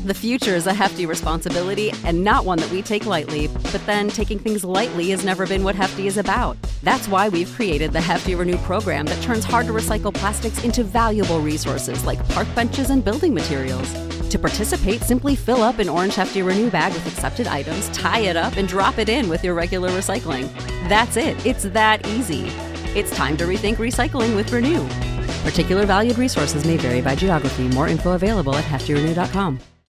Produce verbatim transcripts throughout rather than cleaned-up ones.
The future is a hefty responsibility and not one that we take lightly, but then taking things lightly has never been what Hefty is about. That's why we've created the Hefty Renew program that turns hard-to-recycle plastics into valuable resources like park benches and building materials. To participate, simply fill up an orange Hefty Renew bag with accepted items, tie it up, and drop it in with your regular recycling. That's it. It's that easy. It's time to rethink recycling with Renew. Particular valued resources may vary by geography. More info available at hefty renew dot com.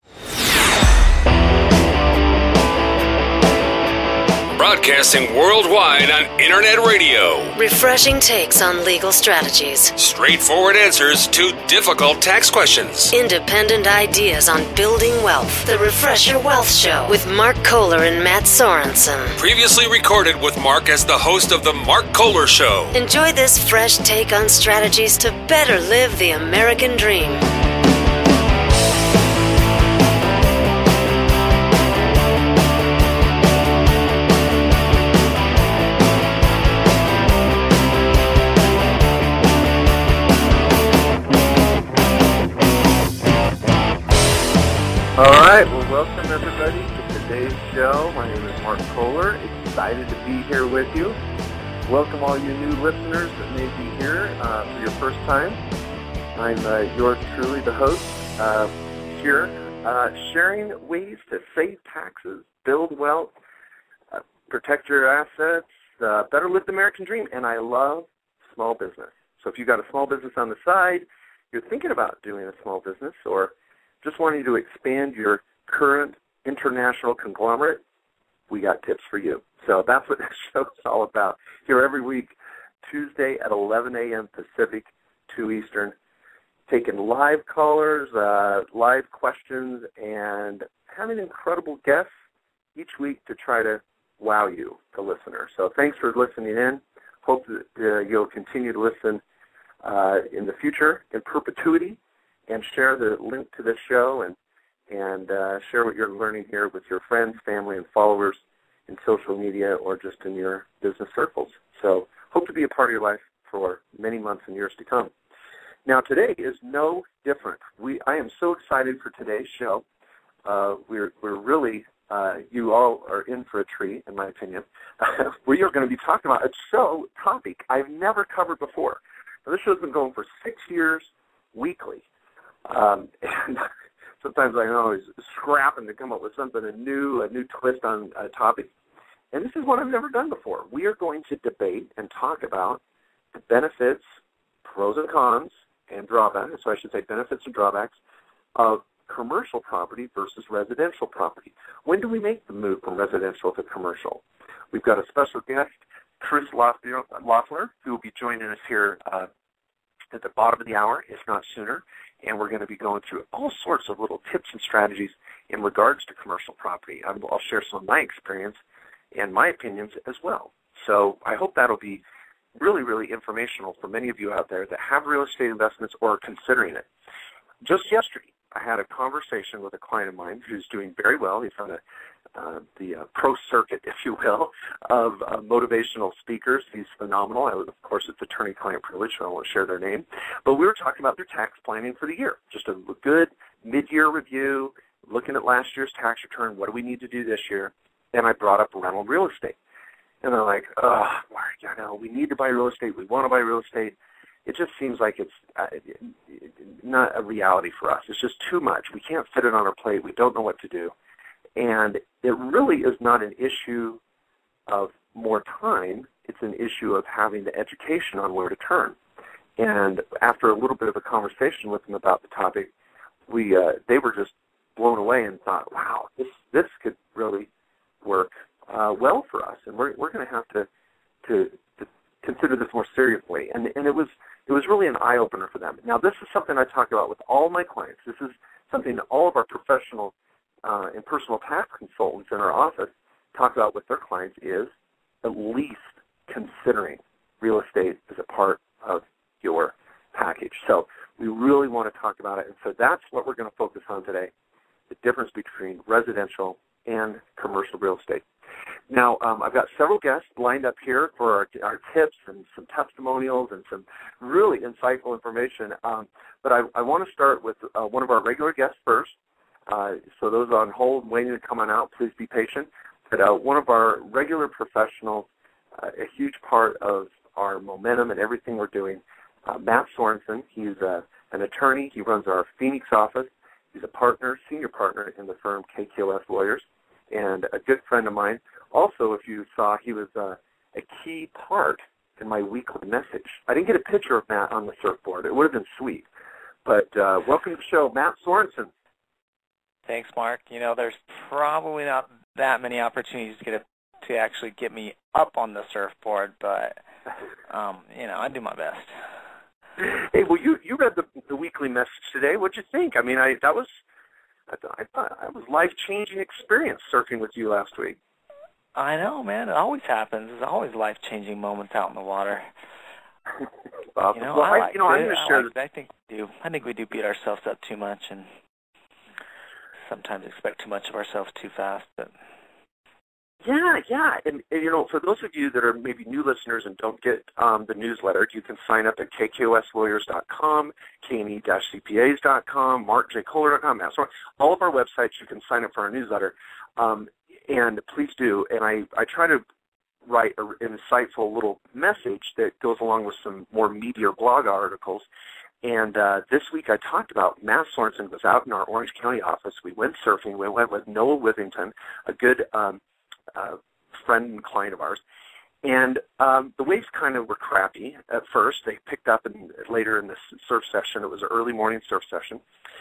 Broadcasting worldwide on Internet radio. Refreshing takes on legal strategies. Straightforward answers to difficult tax questions. Independent ideas on building wealth. The Refresher Wealth Show with Mark Kohler and Matt Sorensen. Previously recorded with Mark as the host of The Mark Kohler Show. Enjoy this fresh take on strategies to better live the American dream. All right, well, welcome everybody to today's show. My name is Mark Kohler. Excited to be here with you. Welcome all you new listeners that may be here uh, for your first time. I'm uh, yours truly, the host, uh, here, uh, sharing ways to save taxes, build wealth, uh, protect your assets, uh, better live the American dream. And I love small business. So if you've got a small business on the side, you're thinking about doing a small business, or just wanting to expand your current international conglomerate, we got tips for you. So that's what this show is all about. Here every week, Tuesday at eleven a.m. Pacific, two Eastern, taking live callers, uh, live questions, and having incredible guests each week to try to wow you, the listener. So thanks for listening in. Hope that uh, you'll continue to listen uh, in the future in perpetuity, and share the link to this show and and uh, share what you're learning here with your friends, family, and followers in social media or just in your business circles. So hope to be a part of your life for many months and years to come. Now, today is no different. We I am so excited for today's show. Uh, we're we're really uh, you all are in for a treat, in my opinion. We are going to be talking about a show topic I've never covered before. Now, this show's been going for six years weekly. Um, and sometimes I'm always scrapping to come up with something a new, a new twist on a topic. And this is what I've never done before. We are going to debate and talk about the benefits, pros and cons, and drawbacks, so I should say benefits and drawbacks, of commercial property versus residential property. When do we make the move from residential to commercial? We've got a special guest, Chris Loeffler, who will be joining us here uh, at the bottom of the hour, if not sooner. And we're going to be going through all sorts of little tips and strategies in regards to commercial property. I'll share some of my experience and my opinions as well. So I hope that'll be really, really informational for many of you out there that have real estate investments or are considering it. Just yesterday, I had a conversation with a client of mine who's doing very well. He's on a, uh, the uh, pro circuit, if you will, of uh, motivational speakers. He's phenomenal. I, of course, it's attorney-client privilege, so I won't share their name. But we were talking about their tax planning for the year, just a good mid-year review, looking at last year's tax return. What do we need to do this year? And I brought up rental real estate. And they're like, oh, you know, we need to buy real estate. We want to buy real estate. It just seems like it's uh, not a reality for us. It's just too much. We can't fit it on our plate. We don't know what to do. And it really is not an issue of more time. It's an issue of having the education on where to turn. And after a little bit of a conversation with them about the topic, we uh, they were just blown away and thought, wow, this this could really work uh, well for us. And we're we're going to have to to consider this more seriously. And and it was it was really an eye opener for them. Now, this is something I talk about with all my clients. This is something that all of our professional uh, and personal tax consultants in our office talk about with their clients, is at least considering real estate as a part of your package. So we really want to talk about it. And so that's what we're going to focus on today, the difference between residential and commercial real estate. Now, um, I've got several guests lined up here for our, our tips and some testimonials and some really insightful information. Um, but I, I want to start with uh, one of our regular guests first. Uh, so those on hold waiting to come on out, please be patient. But uh, one of our regular professionals, uh, a huge part of our momentum and everything we're doing, uh, Matt Sorensen. He's uh, an attorney. He runs our Phoenix office. He's a partner, senior partner in the firm K Q S Lawyers, and a good friend of mine. Also, if you saw, he was uh, a key part in my weekly message. I didn't get a picture of Matt on the surfboard. It would have been sweet. But uh, welcome to the show, Matt Sorensen. Thanks, Mark. You know, there's probably not that many opportunities to get a, to actually get me up on the surfboard, but um, you know, I do my best. Hey, well, you, you read the, the weekly message today. What'd you think? I mean, I that was I, I thought that was life changing experience surfing with you last week. I know, man. It always happens. There's always life changing moments out in the water. uh, you know, well, I, I like you know, it. I'm going to I share like this. I think we do. I think we do beat ourselves up too much, and sometimes expect too much of ourselves too fast. But Yeah, yeah, and, and you know, for those of you that are maybe new listeners and don't get um, the newsletter, you can sign up at K Q S lawyers dot com, K N E C P As dot com, Mark J Kohler dot com, all of our websites. You can sign up for our newsletter, um, and please do. And I, I try to write an insightful little message that goes along with some more media blog articles. And uh, this week I talked about Matt Sorensen was out in our Orange County office. We went surfing. We went with Noah Withington, a good um, uh, friend and client of ours. And um, the waves kind of were crappy at first. They picked up in, later in this surf session. It was an early morning surf session.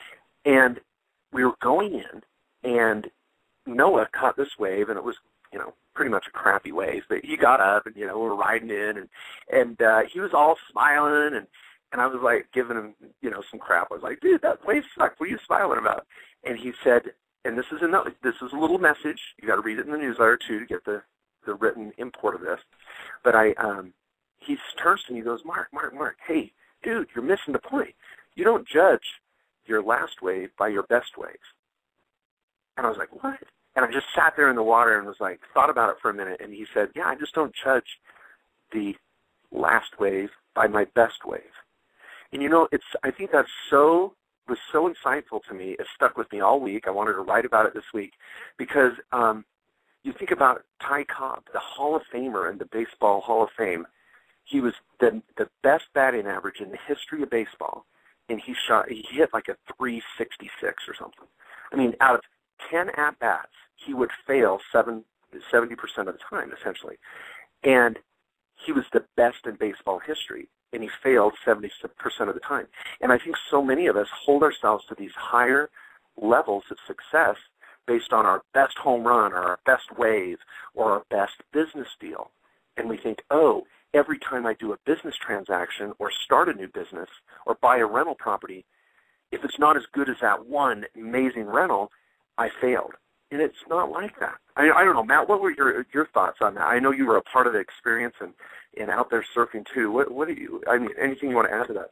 And we were going in, and Noah caught this wave, and it was, you know, pretty much a crappy wave. But he got up, and, you know, we were riding in, and, and uh, he was all smiling, and And I was like giving him, you know, some crap. I was like, dude, that wave sucked. What are you smiling about? And he said, and this is a note, this is a little message. You got to read it in the newsletter too to get the, the written import of this. But I, um, he turns to me and goes, Mark, Mark, Mark, hey, dude, you're missing the point. You don't judge your last wave by your best waves. And I was like, what? And I just sat there in the water and was like, thought about it for a minute. And he said, yeah, I just don't judge the last wave by my best wave. And, you know, it's. I think that's so, was so insightful to me. It stuck with me all week. I wanted to write about it this week because um, you think about Ty Cobb, the Hall of Famer in the Baseball Hall of Fame. He was the the best batting average in the history of baseball, and he shot. He hit like a three sixty-six or something. I mean, out of ten at-bats, he would fail seven, seventy percent of the time, essentially. And he was the best in baseball history, and he failed seventy percent of the time. And I think so many of us hold ourselves to these higher levels of success based on our best home run or our best wave or our best business deal. And we think, oh, every time I do a business transaction or start a new business or buy a rental property, if it's not as good as that one amazing rental, I failed. And it's not like that. I, I don't know, Matt, what were your your thoughts on that? I know you were a part of the experience and, and out there surfing too. What what do you, I mean, anything you want to add to that?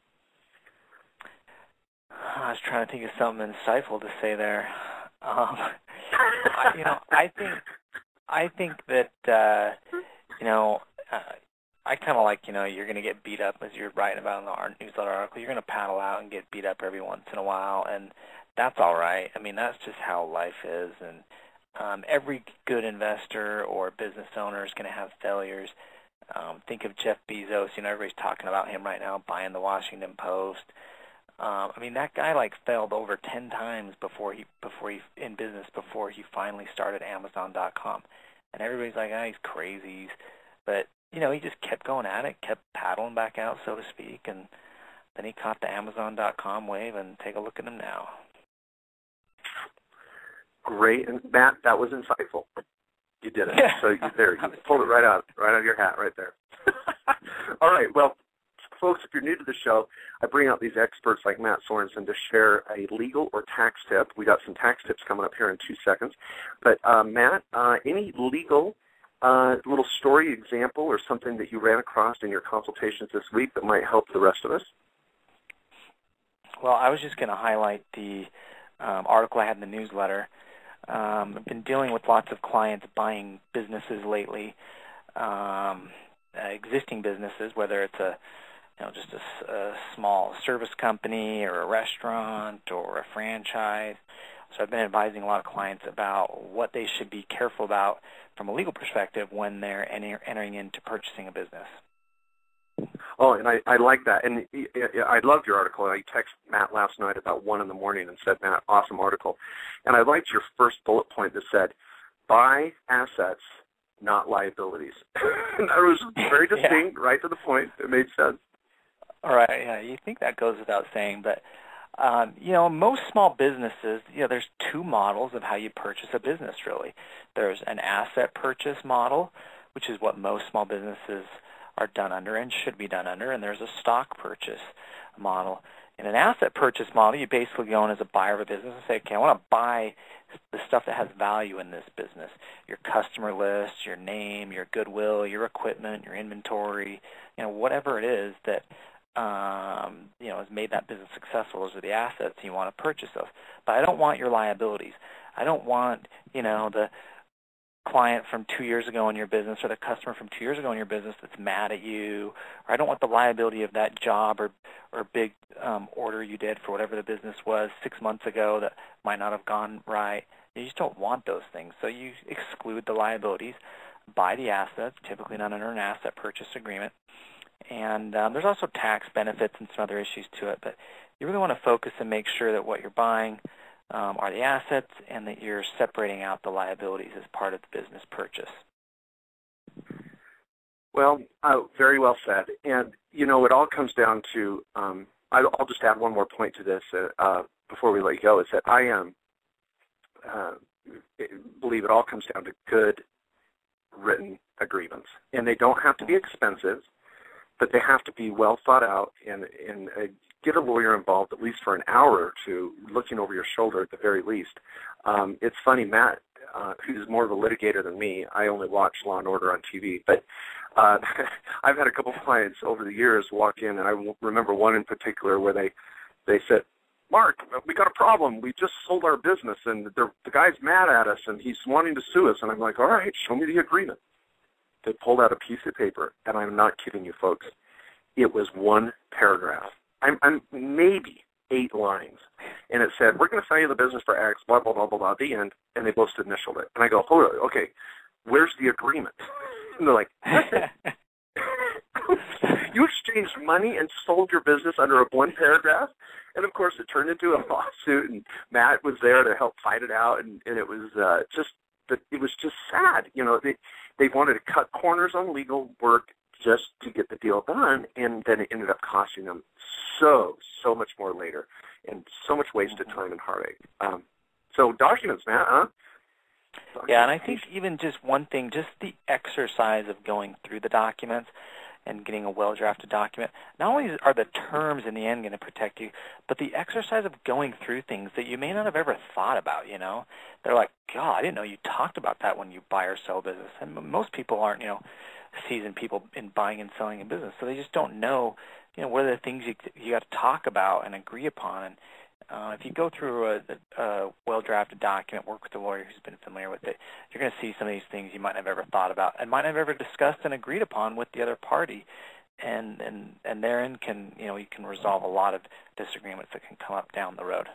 I was trying to think of something insightful to say there. Um, I, you know, I think I think that uh, you know, uh, I kind of like, you know, you're going to get beat up as you're writing about in the our newsletter article. You're going to paddle out and get beat up every once in a while, and that's all right. I mean, that's just how life is, and um, every good investor or business owner is going to have failures. Um, think of Jeff Bezos. You know, everybody's talking about him right now, buying the Washington Post. Um, I mean, that guy like failed over ten times before he before he in business before he finally started Amazon dot com, and everybody's like, ah, he's crazy. But you know, he just kept going at it, kept paddling back out, so to speak, and then he caught the Amazon dot com wave. And take a look at him now. Great, and Matt, that was insightful. You did it. So you there, you pulled it right out, right out of your hat, right there. All right, well, folks, if you're new to the show, I bring out these experts like Matt Sorensen to share a legal or tax tip. We got some tax tips coming up here in two seconds. But uh, Matt, uh, any legal uh, little story example or something that you ran across in your consultations this week that might help the rest of us? Well, I was just going to highlight the um, article I had in the newsletter. Um, I've been dealing with lots of clients buying businesses lately, um, uh, existing businesses, whether it's a, you know, just a, a small service company or a restaurant or a franchise, So I've been advising a lot of clients about what they should be careful about from a legal perspective when they're enter- entering into purchasing a business. Oh, and I, I like that. And I loved your article. I texted Matt last night about one in the morning and said, Matt, awesome article. And I liked your first bullet point that said, buy assets, not liabilities. And that was very distinct, yeah. Right to the point. It made sense. All right. Yeah, you think that goes without saying, but um, you know, most small businesses, you know, there's two models of how you purchase a business. Really, there's an asset purchase model, which is what most small businesses are done under and should be done under, and there's a stock purchase model. In an asset purchase model, you basically go in as a buyer of a business and say, okay, I want to buy the stuff that has value in this business, your customer list, your name, your goodwill, your equipment, your inventory, you know, whatever it is that um, you know has made that business successful. Those are the assets you want to purchase of. But I don't want your liabilities. I don't want, you know, the client from two years ago in your business or the customer from two years ago in your business that's mad at you, or I don't want the liability of that job or or big um, order you did for whatever the business was six months ago that might not have gone right. You just don't want those things. So you exclude the liabilities, buy the assets, typically not under an asset purchase agreement. And um, there's also tax benefits and some other issues to it, but you really want to focus and make sure that what you're buying Um, are the assets and that you're separating out the liabilities as part of the business purchase. Well, uh, very well said. And, you know, it all comes down to, um, I'll just add one more point to this uh, uh, before we let you go, is that I um, uh, believe it all comes down to good written agreements. And they don't have to be expensive, but they have to be well thought out and, and uh, get a lawyer involved at least for an hour or two, looking over your shoulder at the very least. Um, it's funny, Matt, uh, who's more of a litigator than me, I only watch Law and Order on T V, but uh, I've had a couple of clients over the years walk in, and I remember one in particular where they, they said, Mark, we got a problem. We just sold our business, and the, the guy's mad at us, and he's wanting to sue us. And I'm like, all right, show me the agreement. They pulled out a piece of paper, and I'm not kidding you, folks. It was one paragraph. I'm, I'm maybe eight lines, and it said, we're going to sell you the business for X, blah, blah, blah, blah, blah, the end, and they both initialed it. And I go, hold on, okay, where's the agreement? And they're like, you exchanged money and sold your business under a one paragraph? And, of course, it turned into a lawsuit, and Matt was there to help fight it out, and, and it was uh, just it was just sad. You know, they, they wanted to cut corners on legal work just to get the deal done, and then it ended up costing them so, so much more later, and so much wasted time and heartache. Um, so documents, man, huh? Documents. Yeah, and I think even just one thing, just the exercise of going through the documents and getting a well-drafted document, not only are the terms in the end going to protect you, but the exercise of going through things that you may not have ever thought about, you know? They're like, God, I didn't know you talked about that when you buy or sell business. And most people aren't, you know, seasoned people in buying and selling a business, so they just don't know, you know, what are the things you you got to talk about and agree upon. And uh, if you go through a, a well-drafted document, work with a lawyer who's been familiar with it, you're going to see some of these things you might not have ever thought about and might not have ever discussed and agreed upon with the other party. And and and therein can, you know, you can resolve a lot of disagreements that can come up down the road.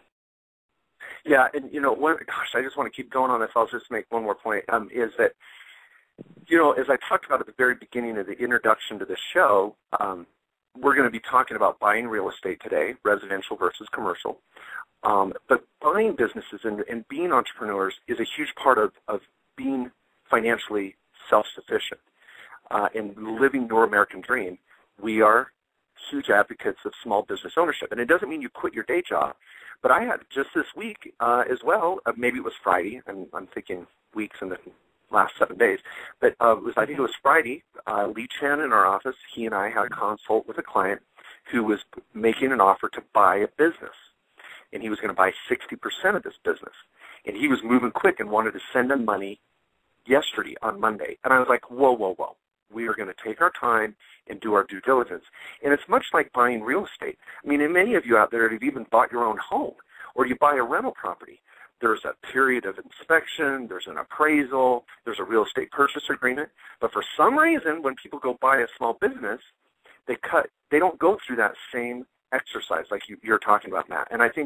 Yeah, and you know, one, gosh, I just want to keep going on this. I'll just make one more point. Um, is that You know, as I talked about at the very beginning of the introduction to the show, um, we're going to be talking about buying real estate today, residential versus commercial. Um, but buying businesses and, and being entrepreneurs is a huge part of, of being financially self-sufficient uh, and living your American dream. We are huge advocates of small business ownership. And it doesn't mean you quit your day job. But I had just this week uh, as well, uh, maybe it was Friday, and I'm thinking weeks in the last seven days, but uh, it was, I think it was Friday, uh, Lee Chan in our office, he and I had a consult with a client who was making an offer to buy a business, and he was going to buy sixty percent of this business, and he was moving quick and wanted to send him money yesterday on Monday, and I was like, whoa, whoa, whoa, we are going to take our time and do our due diligence, and it's much like buying real estate. I mean, and many of you out there have even bought your own home, or you buy a rental property. There's a period of inspection, there's an appraisal, there's a real estate purchase agreement. But for some reason, when people go buy a small business, they cut. They don't go through that same exercise like you, you're talking about, Matt. And I think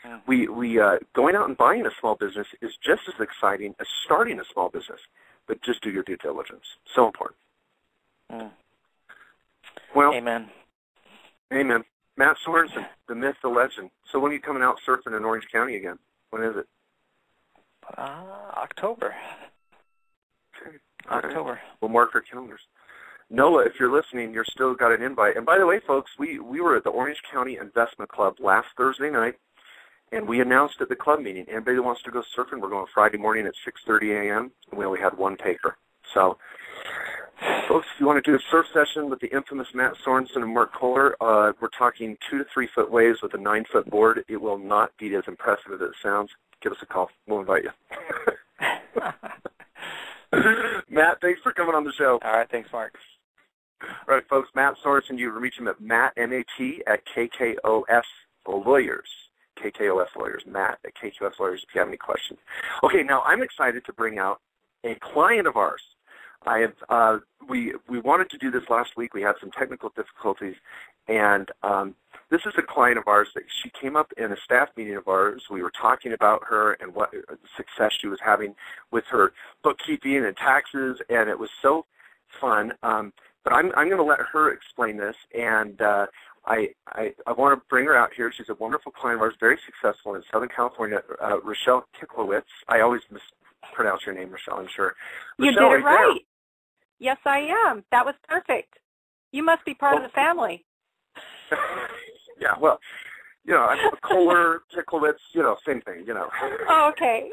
We we uh, going out and buying a small business is just as exciting as starting a small business, but just do your due diligence. So important. Mm. Well, amen. Amen. Matt Sorensen, the myth, the legend. So when are you coming out surfing in Orange County again? When is it? Uh, October. Okay. October. Right. We'll mark our calendars. Noah, if you're listening, you're still got an invite. And by the way, folks, we, we were at the Orange County Investment Club last Thursday night, and we announced at the club meeting, anybody that wants to go surfing, we're going Friday morning at six thirty a.m., and we only had one taker. So, folks, if you want to do a surf session with the infamous Matt Sorensen and Mark Kohler, uh, we're talking two to three foot waves with a nine foot board. It will not be as impressive as it sounds. Give us a call. We'll invite you. Matt, thanks for coming on the show. All right, thanks, Mark. All right, folks, Matt Sorensen, you can reach him at Matt, M A T, at K K O S Lawyers. K K O S Lawyers, Matt at K K O S Lawyers if you have any questions. Okay, now I'm excited to bring out a client of ours. I have uh, we we wanted to do this last week. We had some technical difficulties, and um, this is a client of ours that she came up in a staff meeting of ours. We were talking about her and what success she was having with her bookkeeping and taxes, and it was so fun. Um, but I'm I'm going to let her explain this, and uh, I, I I want to bring her out here. She's a wonderful client of ours, very successful in Southern California. Uh, Rochelle Kicklowitz. I always mispronounce your name, Rochelle. I'm sure. You Rochelle, did it right. right. Yes, I am. That was perfect. You must be part well, of the family. Yeah, well, you know, I'm Kohler, Kicklowitz, you know, same thing, you know. Oh, okay.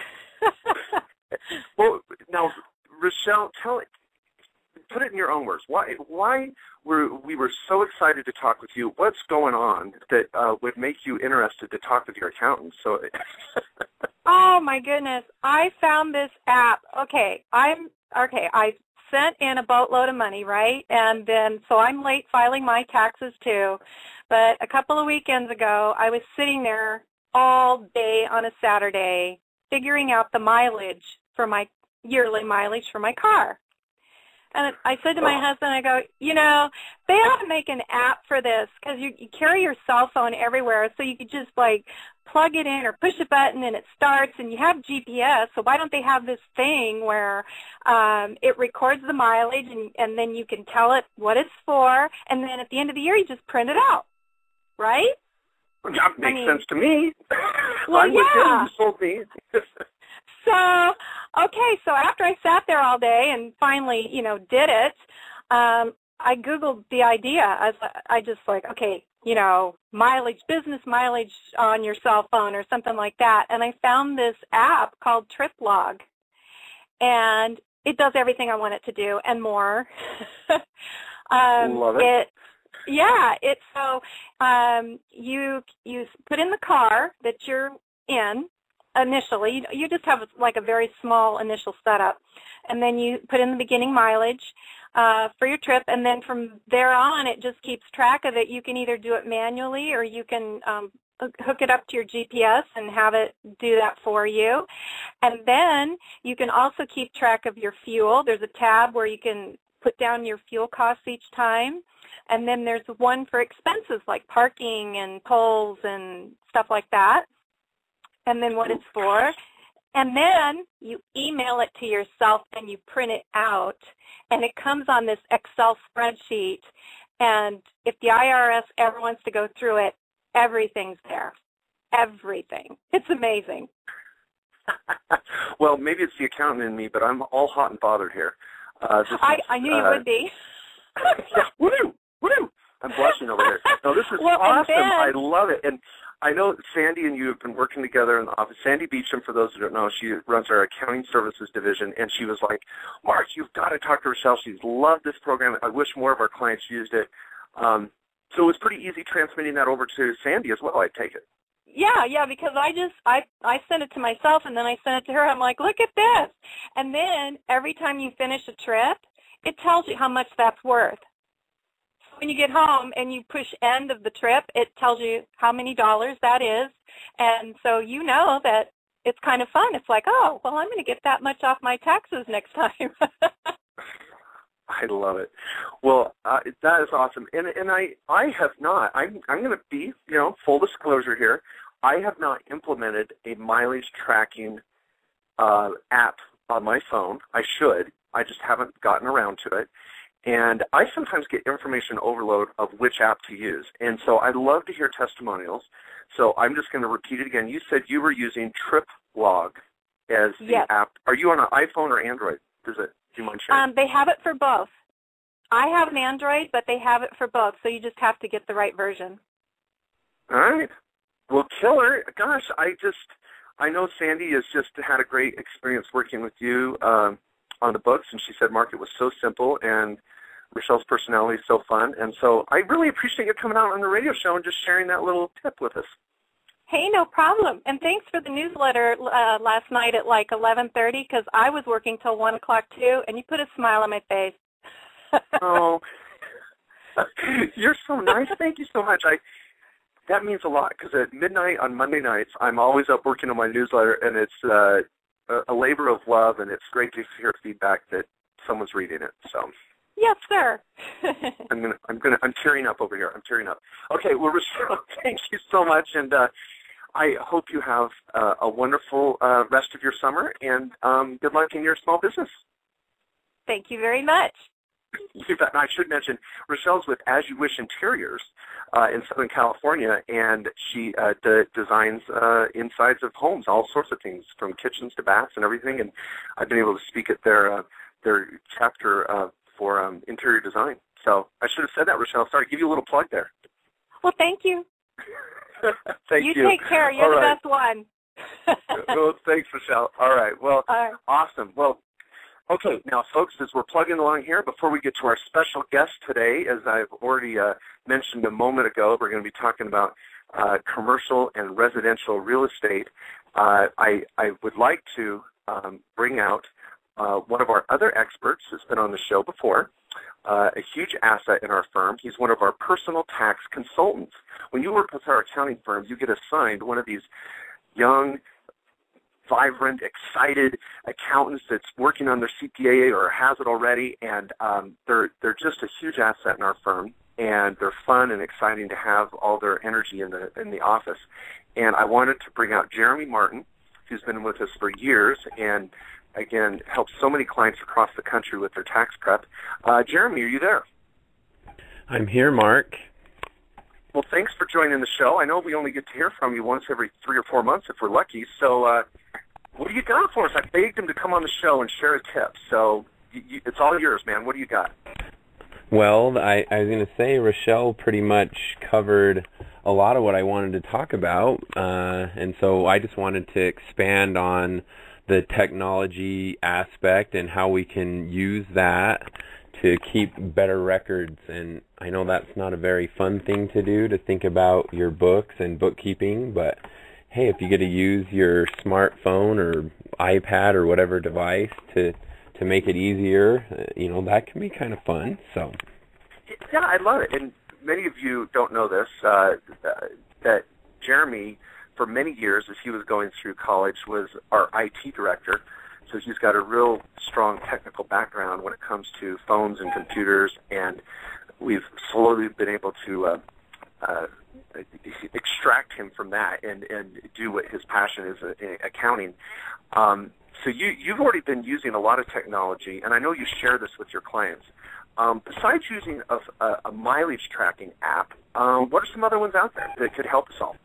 Well, now, Rochelle, tell it, put it in your own words. Why why were we were so excited to talk with you? What's going on that uh, would make you interested to talk with your accountant? So, Oh my goodness! I found this app. Okay, I'm okay. I sent in a boatload of money, right? And then so I'm late filing my taxes too. But a couple of weekends ago, I was sitting there all day on a Saturday figuring out the mileage for my yearly mileage for my car. And I said to my husband, I go, you know, they ought to make an app for this because you, you carry your cell phone everywhere, so you could just, like, plug it in or push a button and it starts, and you have G P S, so why don't they have this thing where um, it records the mileage and, and then you can tell it what it's for, and then at the end of the year you just print it out, right? Well, that makes I mean, sense to me. Well, I'm with yeah. you. You sold me. So, okay, so after I sat there all day and finally, you know, did it, um, I Googled the idea. I, was, I just like, okay, you know, mileage, business mileage on your cell phone or something like that. And I found this app called TripLog. And it does everything I want it to do and more. um, Love it. it yeah, it's so um, you you put in the car that you're in initially. You just have like a very small initial setup, and then you put in the beginning mileage uh, for your trip, and then from there on it just keeps track of it. You can either do it manually or you can um, hook it up to your G P S and have it do that for you. And then you can also keep track of your fuel. There's a tab where you can put down your fuel costs each time. And then there's one for expenses like parking and tolls and stuff like that. And then what it's for. And then you email it to yourself and you print it out. And it comes on this Excel spreadsheet. And if the I R S ever wants to go through it, everything's there. Everything. It's amazing. Well, maybe it's the accountant in me, but I'm all hot and bothered here. Uh, this I, is, I knew you uh, would be. Yeah, woo, woo. I'm blushing over here. No, this is well, awesome. Then, I love it. And I know Sandy and you have been working together in the office. Sandy Beecham, for those who don't know, she runs our accounting services division, and she was like, Mark, you've got to talk to Rochelle. She's loved this program. I wish more of our clients used it. Um, so it was pretty easy transmitting that over to Sandy as well, I take it. Yeah, yeah, because I just, I, I sent it to myself, and then I sent it to her. I'm like, look at this. And then every time you finish a trip, it tells you how much that's worth. So when you get home and you push end of the trip, it tells you how many dollars that is. And so you know that it's kind of fun. It's like, oh, well, I'm going to get that much off my taxes next time. I love it. Well, uh, that is awesome. And and I, I have not. I'm I'm going to be, you know, full disclosure here. I have not implemented a mileage tracking uh, app on my phone. I should. I just haven't gotten around to it. And I sometimes get information overload of which app to use. And so I'd love to hear testimonials. So I'm just going to repeat it again. You said you were using TripLog as the yes. app. Are you on an iPhone or Android? Does it? Do you mind sharing? Um, they have it for both. I have an Android, but they have it for both, so you just have to get the right version. All right. Well, killer. Gosh, I just, I know Sandy has just had a great experience working with you um, on the books, and she said, Mark, it was so simple, and Rochelle's personality is so fun. And so I really appreciate you coming out on the radio show and just sharing that little tip with us. Hey, no problem. And thanks for the newsletter uh, last night at like eleven thirty, because I was working till one o'clock too, and you put a smile on my face. Oh, you're so nice. Thank you so much. I That means a lot, because at midnight on Monday nights, I'm always up working on my newsletter, and it's uh, a, a labor of love, and it's great to hear feedback that someone's reading it. So. Yes, sir. I'm gonna, I'm gonna, I'm tearing up over here. I'm tearing up. Okay, well, Rochelle, thank you so much, and uh, I hope you have uh, a wonderful uh, rest of your summer, and um, good luck in your small business. Thank you very much. You bet. And I should mention, Rochelle's with As You Wish Interiors uh, in Southern California, and she uh, de- designs uh, insides of homes, all sorts of things, from kitchens to baths and everything. And I've been able to speak at their uh, their chapter uh, for um, interior design. So I should have said that, Rochelle. Sorry, give you a little plug there. Well, thank you. Thank you. You take care. You're all the right. best one. Well, thanks, Rochelle. All right. Well, All right. awesome. Well, okay, now, folks, as we're plugging along here, before we get to our special guest today, as I've already uh, mentioned a moment ago, we're going to be talking about uh, commercial and residential real estate. Uh, I, I would like to um, bring out uh, one of our other experts who's been on the show before, uh, a huge asset in our firm. He's one of our personal tax consultants. When you work with our accounting firm, you get assigned one of these young, vibrant, excited accountants that's working on their C P A or has it already, and um, they're they're just a huge asset in our firm, and they're fun and exciting to have all their energy in the in the office. And I wanted to bring out Jeremy Martin, who's been with us for years, and again helps so many clients across the country with their tax prep. Uh, Jeremy, are you there? I'm here, Mark. Well, thanks for joining the show. I know we only get to hear from you once every three or four months if we're lucky. So uh, what do you got for us? I begged him to come on the show and share a tip. So you, you, it's all yours, man. What do you got? Well, I, I was going to say Rochelle pretty much covered a lot of what I wanted to talk about. Uh, and so I just wanted to expand on the technology aspect and how we can use that to keep better records. And I know that's not a very fun thing to do, to think about your books and bookkeeping, but hey, if you get to use your smartphone or iPad or whatever device to to make it easier, you know, that can be kind of fun. So yeah, I love it. And many of you don't know this, uh, that Jeremy, for many years as he was going through college, was our I T director. So he's got a real strong technical background when it comes to phones and computers, and we've slowly been able to uh, uh, extract him from that and, and do what his passion is, uh, accounting. Um, so you, you've already been using a lot of technology, and I know you share this with your clients. Um, besides using a, a, a mileage tracking app, um, what are some other ones out there that could help us all?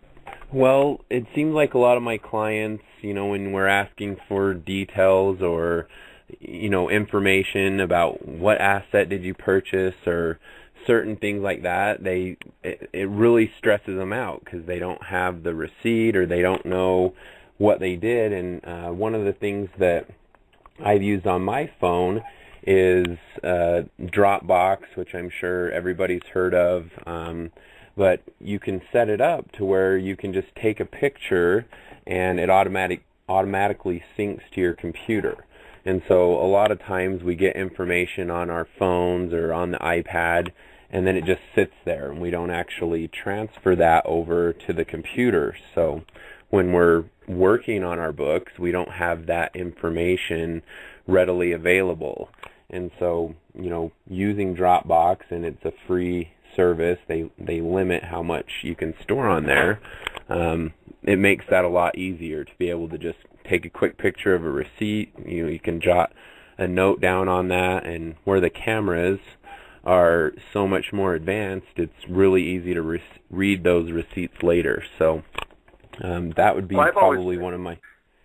Well, it seems like a lot of my clients, you know, when we're asking for details or, you know, information about what asset did you purchase or certain things like that, they it, it really stresses them out because they don't have the receipt or they don't know what they did. And uh, one of the things that I've used on my phone is uh, Dropbox, which I'm sure everybody's heard of. Um, but you can set it up to where you can just take a picture and it automatic automatically syncs to your computer. And so a lot of times we get information on our phones or on the iPad, and then it just sits there, and we don't actually transfer that over to the computer. So when we're working on our books, we don't have that information readily available. And so, you know, using Dropbox, and it's a free service, they they limit how much you can store on there. Um, it makes that a lot easier to be able to just take a quick picture of a receipt. You know, you can jot a note down on that, and where the cameras are so much more advanced, it's really easy to re- read those receipts later. So um, that would be well, probably always, one of my...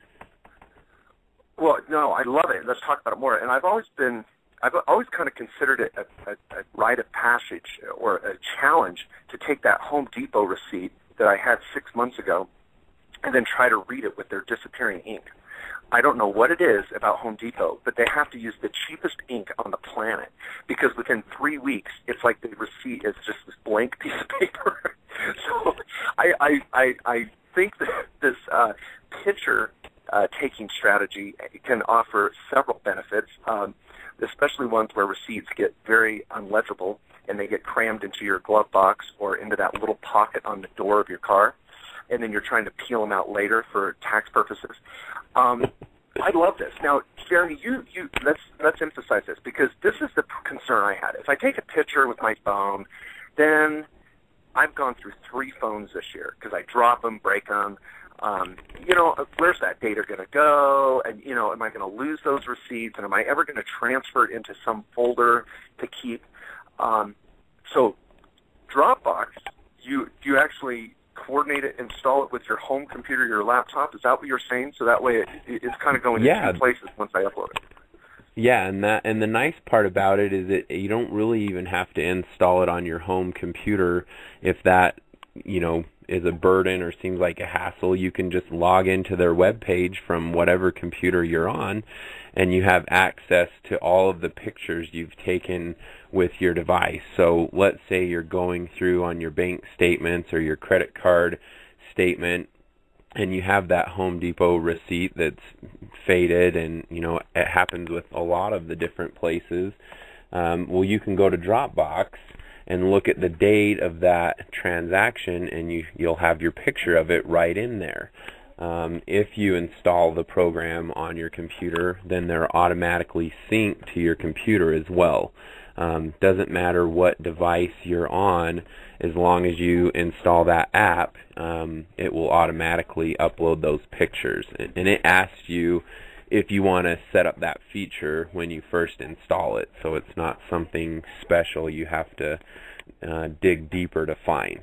Well, no, I love it. Let's talk about it more. And I've always been, I've always kind of considered it a, a, a rite of passage or a challenge to take that Home Depot receipt that I had six months ago and then try to read it with their disappearing ink. I don't know what it is about Home Depot, but they have to use the cheapest ink on the planet because within three weeks, it's like the receipt is just this blank piece of paper. So I, I, I, I think that this uh, picture uh, taking strategy can offer several benefits, um, especially ones where receipts get very unlegible and they get crammed into your glove box or into that little pocket on the door of your car, and then you're trying to peel them out later for tax purposes. Um, I love this. Now, Jeremy, you, you let's let's emphasize this because this is the concern I had. If I take a picture with my phone, then I've gone through three phones this year because I drop them, break them. Um, you know, where's that data going to go? And, you know, am I going to lose those receipts? And am I ever going to transfer it into some folder to keep? Um, so Dropbox, you you actually coordinate it, install it with your home computer, your laptop. Is that what you're saying? So that way it, it's kind of going yeah. in two places once I upload it. Yeah, and that and the nice part about it is that you don't really even have to install it on your home computer if that, you know, is a burden or seems like a hassle. You can just log into their web page from whatever computer you're on, and you have access to all of the pictures you've taken with your device. So let's say you're going through on your bank statements or your credit card statement, and you have that Home Depot receipt that's faded, and you know it happens with a lot of the different places. Um, well, you can go to Dropbox and look at the date of that transaction, and you, you'll have your picture of it right in there. Um, if you install the program on your computer, then they're automatically synced to your computer as well. Um, doesn't matter what device you're on, as long as you install that app, um, it will automatically upload those pictures. And it asks you if you want to set up that feature when you first install it, so it's not something special you have to uh, dig deeper to find.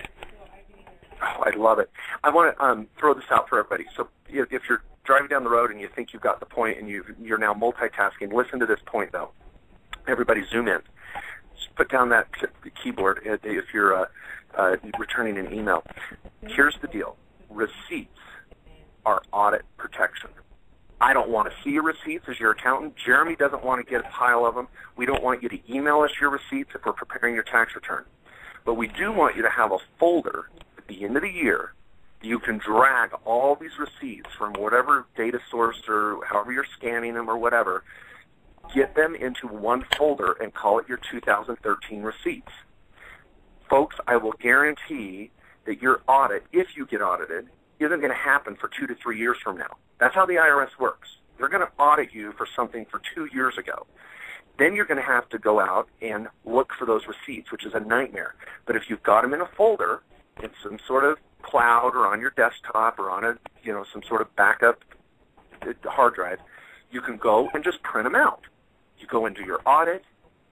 Oh, I love it. I want to um, throw this out for everybody. So if, if you're driving down the road and you think you've got the point and you you're now multitasking, listen to this point, though. Everybody zoom in. Just put down that keyboard if you're uh, uh, returning an email. Here's the deal. Receipts are audit protection. I don't want to see your receipts as your accountant. Jeremy doesn't want to get a pile of them. We don't want you to email us your receipts if we're preparing your tax return. But we do want you to have a folder at the end of the year. You can drag all these receipts from whatever data source or however you're scanning them or whatever, get them into one folder and call it your two thousand thirteen receipts. Folks, I will guarantee that your audit, if you get audited, isn't going to happen for two to three years from now. That's how the I R S works. They're going to audit you for something for two years ago. Then you're going to have to go out and look for those receipts, which is a nightmare. But if you've got them in a folder, in some sort of cloud or on your desktop or on a, you know, some sort of backup hard drive, you can go and just print them out. You go into your audit,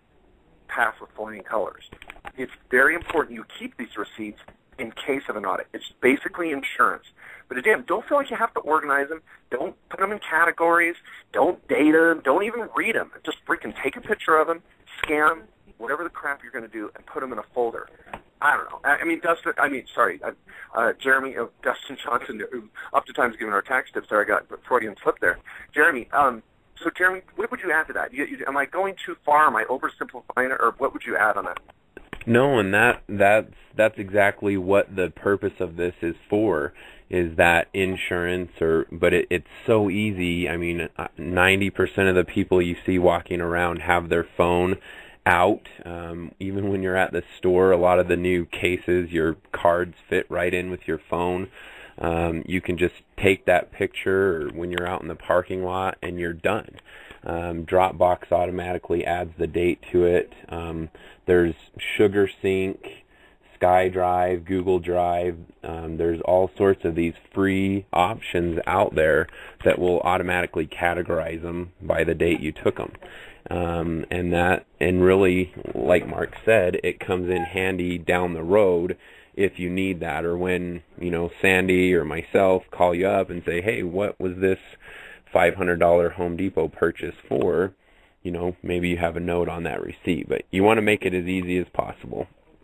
pass with flying colors. It's very important you keep these receipts in case of an audit. It's basically insurance. But again, don't feel like you have to organize them. Don't put them in categories. Don't date them. Don't even read them. Just freaking take a picture of them, scan them, whatever the crap you're going to do, and put them in a folder. I don't know. I, I mean, Dustin, I mean, sorry, uh, uh, Jeremy, uh, Dustin Johnson, who up to times giving our tax tips there, I got a Freudian slip there. Jeremy, um, so Jeremy, what would you add to that? You, you, am I going too far? Am I oversimplifying it? Or what would you add on that? No, and that that's that's exactly what the purpose of this is for, is that insurance. Or but it, it's so easy. I mean, ninety percent of the people you see walking around have their phone out. Um, even when you're at the store, a lot of the new cases, your cards fit right in with your phone. Um, you can just take that picture, or when you're out in the parking lot, and you're done. Um, Dropbox automatically adds the date to it. Um, there's SugarSync, SkyDrive, Google Drive. Um, there's all sorts of these free options out there that will automatically categorize them by the date you took them. Um, and that, and really, like Mark said, it comes in handy down the road if you need that, or when, you know, Sandy or myself call you up and say, hey, what was this five hundred dollars Home Depot purchase for? You know, maybe you have a note on that receipt, but you want to make it as easy as possible.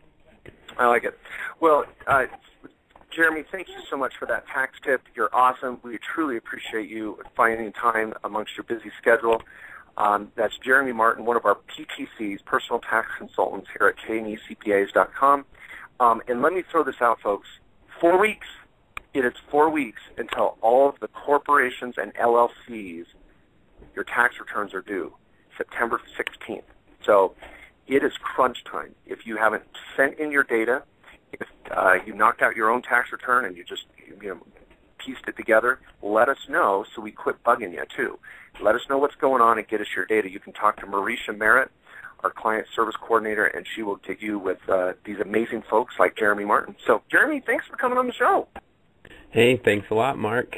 I like it. Well, uh, Jeremy, thank you so much for that tax tip. You're awesome. We truly appreciate you finding time amongst your busy schedule. Um, that's Jeremy Martin, one of our P T Cs, personal tax consultants here at K and E C P As dot com. Um, and let me throw this out, folks. Four weeks. It is four weeks until all of the corporations and L L Cs, your tax returns are due, September sixteenth. So it is crunch time. If you haven't sent in your data, if uh, you knocked out your own tax return and you just you know pieced it together, let us know so we quit bugging you too. Let us know what's going on and get us your data. You can talk to Marisha Merritt, our client service coordinator, and she will get you with uh, these amazing folks like Jeremy Martin. So, Jeremy, thanks for coming on the show. Hey, thanks a lot, Mark.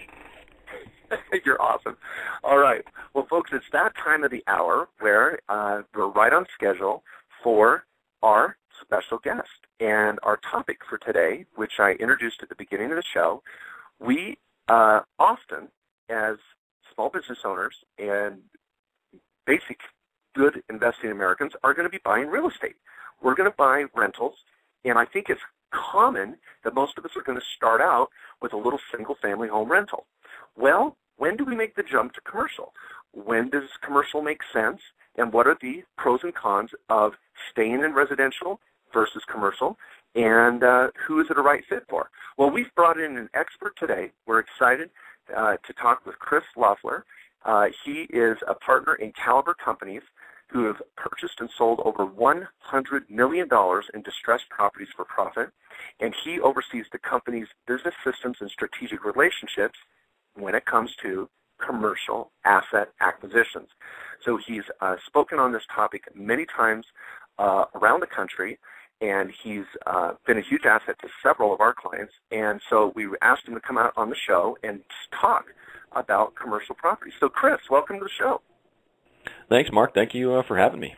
You're awesome. All right. Well, folks, it's that time of the hour where uh, we're right on schedule for our special guest. And our topic for today, which I introduced at the beginning of the show, we uh, often, as small business owners and basic good investing Americans, are going to be buying real estate. We're going to buy rentals, and I think it's common that most of us are going to start out with a little single-family home rental. Well, when do we make the jump to commercial? When does commercial make sense, and what are the pros and cons of staying in residential versus commercial, and uh, who is it a right fit for? Well, we've brought in an expert today. We're excited uh, to talk with Chris Loeffler. Uh, he is a partner in Caliber Companies, who have purchased and sold over one hundred million dollars in distressed properties for profit, and he oversees the company's business systems and strategic relationships when it comes to commercial asset acquisitions. So he's uh, spoken on this topic many times uh, around the country, and he's uh, been a huge asset to several of our clients, and so we asked him to come out on the show and talk about commercial property. So, Chris, welcome to the show. Thanks, Mark. Thank you uh, for having me.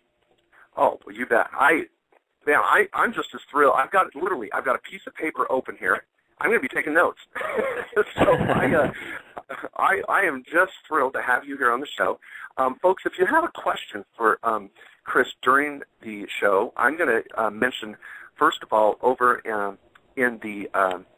Oh, well, you bet. I, man, I, I'm just as thrilled. I've got literally, I've got a piece of paper open here. I'm going to be taking notes. so I, uh, I, I am just thrilled to have you here on the show, um, folks. If you have a question for um, Chris during the show, I'm going to uh, mention first of all over um, in the um,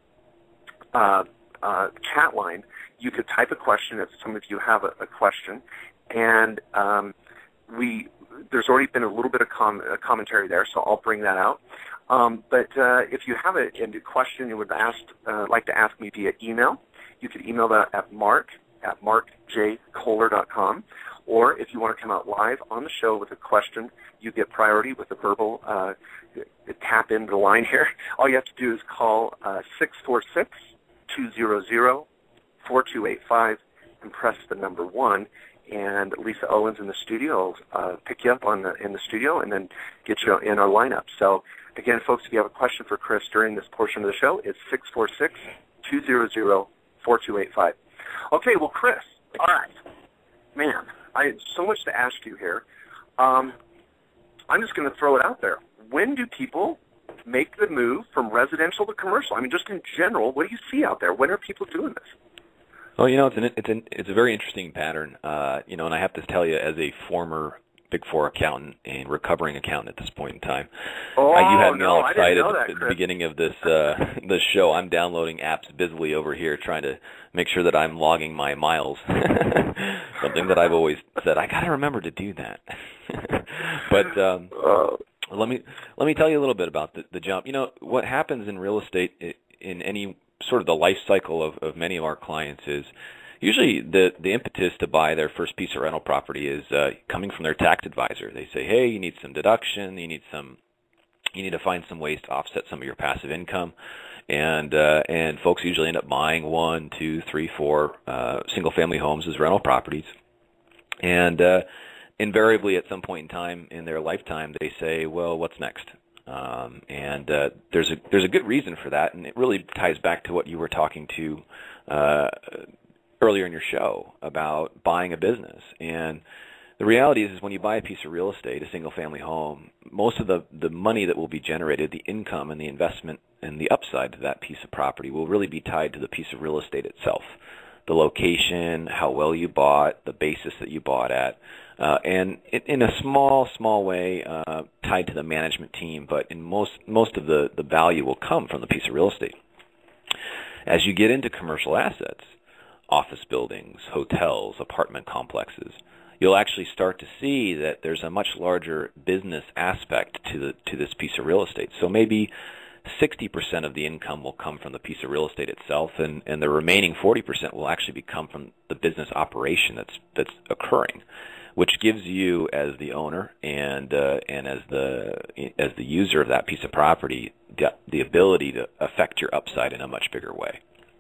uh, uh, chat line. You could type a question if some of you have a, a question. And um, we there's already been a little bit of com- uh, commentary there, so I'll bring that out. Um, but uh, if you have a, a question you would ask, uh, like to ask me via email, you could email that at mark at mark j kohler dot com. Or if you want to come out live on the show with a question, you get priority with a verbal uh, tap into the line here. All you have to do is call uh, six four six, two zero zero, four two eight five and press the number one. And Lisa Owens in the studio uh, pick you up on the, in the studio and then get you in our lineup. So, again, folks, if you have a question for Chris during this portion of the show, it's six four six, two zero zero, four two eight five. Okay, well, Chris, all right. Man, I have so much to ask you here. Um, I'm just going to throw it out there. When do people make the move from residential to commercial? I mean, just in general, what do you see out there? When are people doing this? Well, you know, it's an it's an it's a very interesting pattern. Uh, you know, and I have to tell you, as a former Big Four accountant and recovering accountant at this point in time, oh, uh, you had me no, all excited that, at the beginning of this uh, this show. I'm downloading apps busily over here, trying to make sure that I'm logging my miles. Something that I've always said, I got to remember to do that. but um, uh, let me let me tell you a little bit about the, the jump. You know, what happens in real estate in any sort of the life cycle of, of many of our clients is usually the, the impetus to buy their first piece of rental property is uh, coming from their tax advisor. They say, hey, you need some deduction, you need some, you need to find some ways to offset some of your passive income, and uh, and folks usually end up buying one, two, three, four uh, single-family homes as rental properties, and uh, invariably at some point in time in their lifetime they say, well, what's next? Um, and uh, there's a there's a good reason for that, and it really ties back to what you were talking to uh, earlier in your show about buying a business. And the reality is, is when you buy a piece of real estate, a single-family home, most of the, the money that will be generated, the income and the investment and the upside to that piece of property will really be tied to the piece of real estate itself. The location, how well you bought, the basis that you bought at, uh, and it, in a small, small way uh, tied to the management team, but in most most of the, the value will come from the piece of real estate. As you get into commercial assets, office buildings, hotels, apartment complexes, you'll actually start to see that there's a much larger business aspect to the to this piece of real estate. So maybe sixty percent of the income will come from the piece of real estate itself, and, and the remaining forty percent will actually be come from the business operation that's that's occurring, which gives you as the owner and uh, and as the as the user of that piece of property the, the ability to affect your upside in a much bigger way.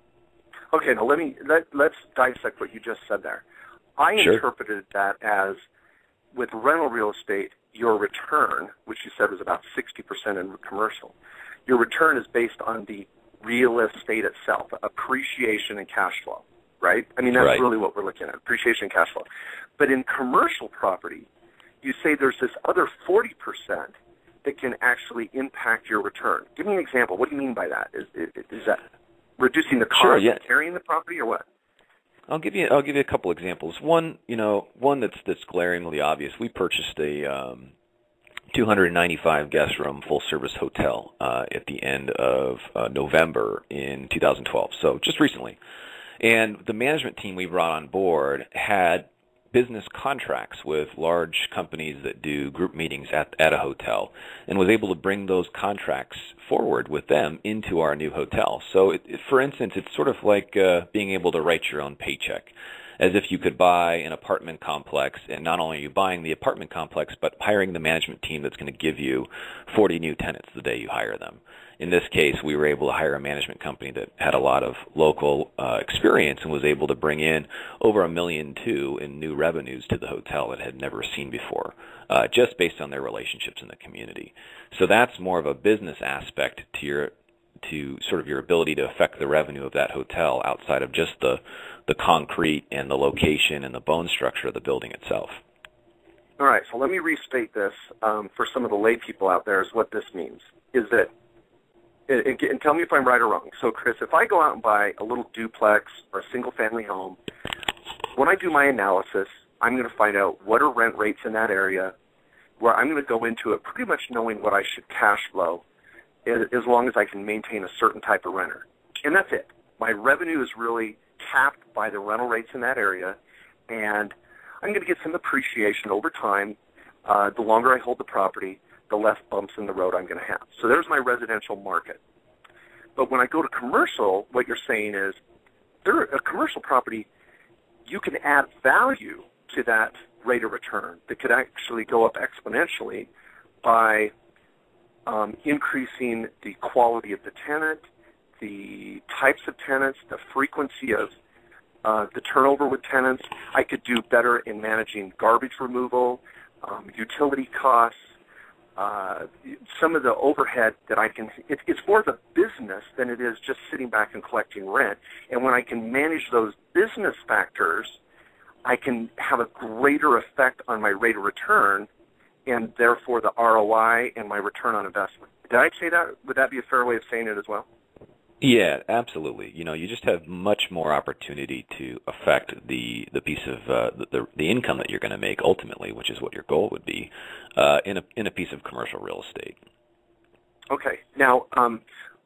Okay, now let me let let's dissect what you just said there. I Sure. interpreted that as with rental real estate, your return, which you said was about sixty percent in commercial, your return is based on the real estate itself, appreciation and cash flow, right? I mean, that's Right. really what we're looking at, appreciation and cash flow. But in commercial property, you say there's this other forty percent that can actually impact your return. Give me an example. What do you mean by that? Is, is, is that reducing the cost Sure, yeah. of carrying the property or what? I'll give you I'll give you a couple examples. One, you know, one that's that's glaringly obvious. We purchased a um, two hundred ninety-five guest room full service hotel uh, at the end of uh, November in two thousand twelve. So just recently, and the management team we brought on board had business contracts with large companies that do group meetings at at a hotel, and was able to bring those contracts forward with them into our new hotel. So, it, it, for instance, it's sort of like uh, being able to write your own paycheck, as if you could buy an apartment complex, and not only are you buying the apartment complex, but hiring the management team that's going to give you forty new tenants the day you hire them. In this case, we were able to hire a management company that had a lot of local uh, experience and was able to bring in over a million two in new revenues to the hotel that had never seen before, uh, just based on their relationships in the community. So that's more of a business aspect to your to sort of your ability to affect the revenue of that hotel outside of just the the concrete and the location and the bone structure of the building itself. All right, so let me restate this um, for some of the lay people out there is what this means. Is that, and, and tell me if I'm right or wrong. So, Chris, if I go out and buy a little duplex or a single-family home, when I do my analysis, I'm going to find out what are rent rates in that area, where I'm going to go into it pretty much knowing what I should cash flow as long as I can maintain a certain type of renter. And that's it. My revenue is really capped by the rental rates in that area, and I'm going to get some appreciation over time. Uh, the longer I hold the property, the less bumps in the road I'm going to have. So there's my residential market. But when I go to commercial, what you're saying is there, a commercial property, you can add value to that rate of return that could actually go up exponentially by um, increasing the quality of the tenant, the types of tenants, the frequency of uh, the turnover with tenants. I could do better in managing garbage removal, um, utility costs, uh, some of the overhead that I can, it, it's more of a business than it is just sitting back and collecting rent. And when I can manage those business factors, I can have a greater effect on my rate of return and therefore the R O I and my return on investment. Did I say that? Would that be a fair way of saying it as well? Yeah, absolutely. You know, you just have much more opportunity to affect the the piece of uh, the the income that you're going to make ultimately, which is what your goal would be, uh, in a in a piece of commercial real estate. Okay. Now, um,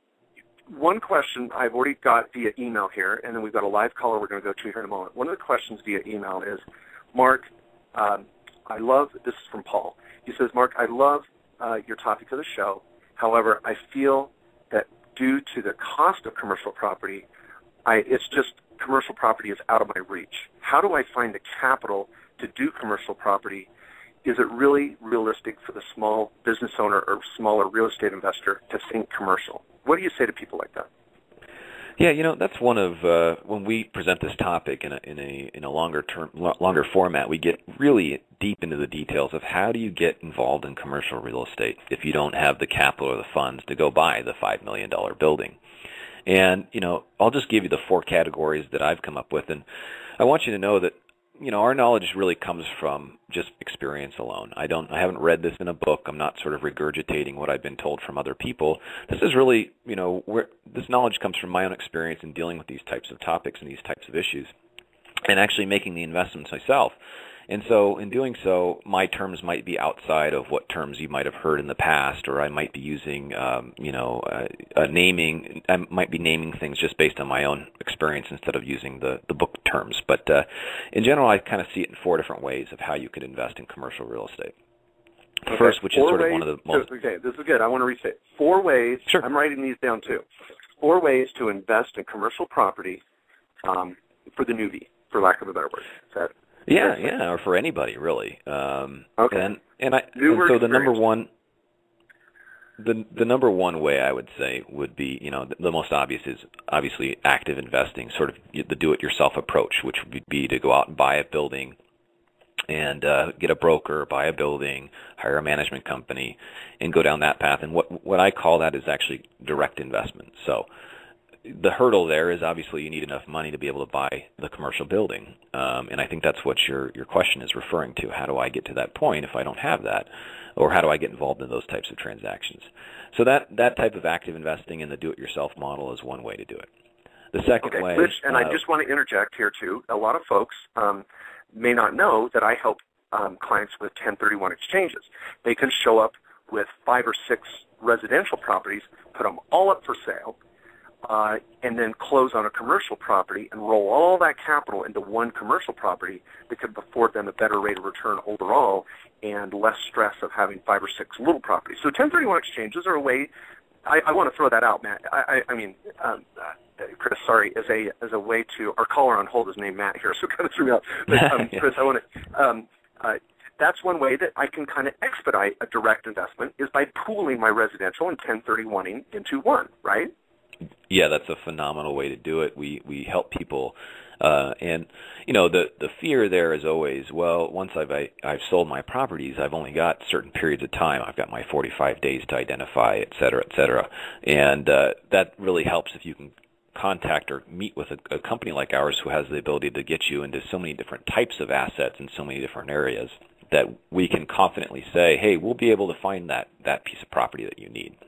one question I've already got via email here, and then we've got a live caller we're going to go to here in a moment. One of the questions via email is, Mark, um, I love, this is from Paul. He says, Mark, I love uh, your topic of the show. However, I feel that due to the cost of commercial property, I, it's just commercial property is out of my reach. How do I find the capital to do commercial property? Is it really realistic for the small business owner or smaller real estate investor to think commercial? What do you say to people like that? Yeah, you know, that's one of uh, when we present this topic in a in a in a longer term longer format, we get really deep into the details of how do you get involved in commercial real estate if you don't have the capital or the funds to go buy the five million dollar building. And, you know, I'll just give you the four categories that I've come up with, and I want you to know that, you know, our knowledge really comes from just experience alone. I don't, I haven't read this in a book. I'm not sort of regurgitating what I've been told from other people. This is really, you know, where this knowledge comes from my own experience in dealing with these types of topics and these types of issues, and actually making the investments myself. And so in doing so, my terms might be outside of what terms you might have heard in the past, or I might be using, um, you know, uh, uh, naming, I might be naming things just based on my own experience instead of using the, the book terms. But uh, in general, I kind of see it in four different ways of how you could invest in commercial real estate. The okay. first, which four is sort ways, of one of the most... Okay, this is good. I want to restate. Four ways, sure. I'm writing these down too. Four ways to invest in commercial property um, for the newbie, for lack of a better word. Is that Yeah, yeah, or for anybody really. Um, okay. And and I Newer and so the experience. number one, the the number one way I would say would be, you know, the, the most obvious is obviously active investing, sort of the do-it-yourself approach, which would be to go out and buy a building, and uh, get a broker, buy a building, hire a management company, and go down that path. And what what I call that is actually direct investment. So the hurdle there is obviously you need enough money to be able to buy the commercial building, um, and I think that's what your your question is referring to. How do I get to that point if I don't have that, or how do I get involved in those types of transactions? So that that type of active investing in the do-it-yourself model is one way to do it. The second okay, way, Rich, and uh, I just want to interject here too. A lot of folks um, may not know that I help um, clients with ten thirty-one exchanges. They can show up with five or six residential properties, put them all up for sale, Uh, and then close on a commercial property and roll all that capital into one commercial property that could afford them a better rate of return overall and less stress of having five or six little properties. So ten thirty-one exchanges are a way. I, I want to throw that out, Matt. I, I, I mean, um, uh, Chris, sorry, as a as a way to. Our caller on hold is named Matt here, so kind of threw me out. But um, Chris, I want to. Um, uh, that's one way that I can kind of expedite a direct investment is by pooling my residential and ten thirty-one-ing into one, right? Yeah, that's a phenomenal way to do it. We we help people, uh, and you know the the fear there is always, well, once I've I, I've sold my properties, I've only got certain periods of time. I've got my forty-five days to identify, et cetera, et cetera, and uh, that really helps if you can contact or meet with a, a company like ours who has the ability to get you into so many different types of assets in so many different areas that we can confidently say, hey, we'll be able to find that that piece of property that you need.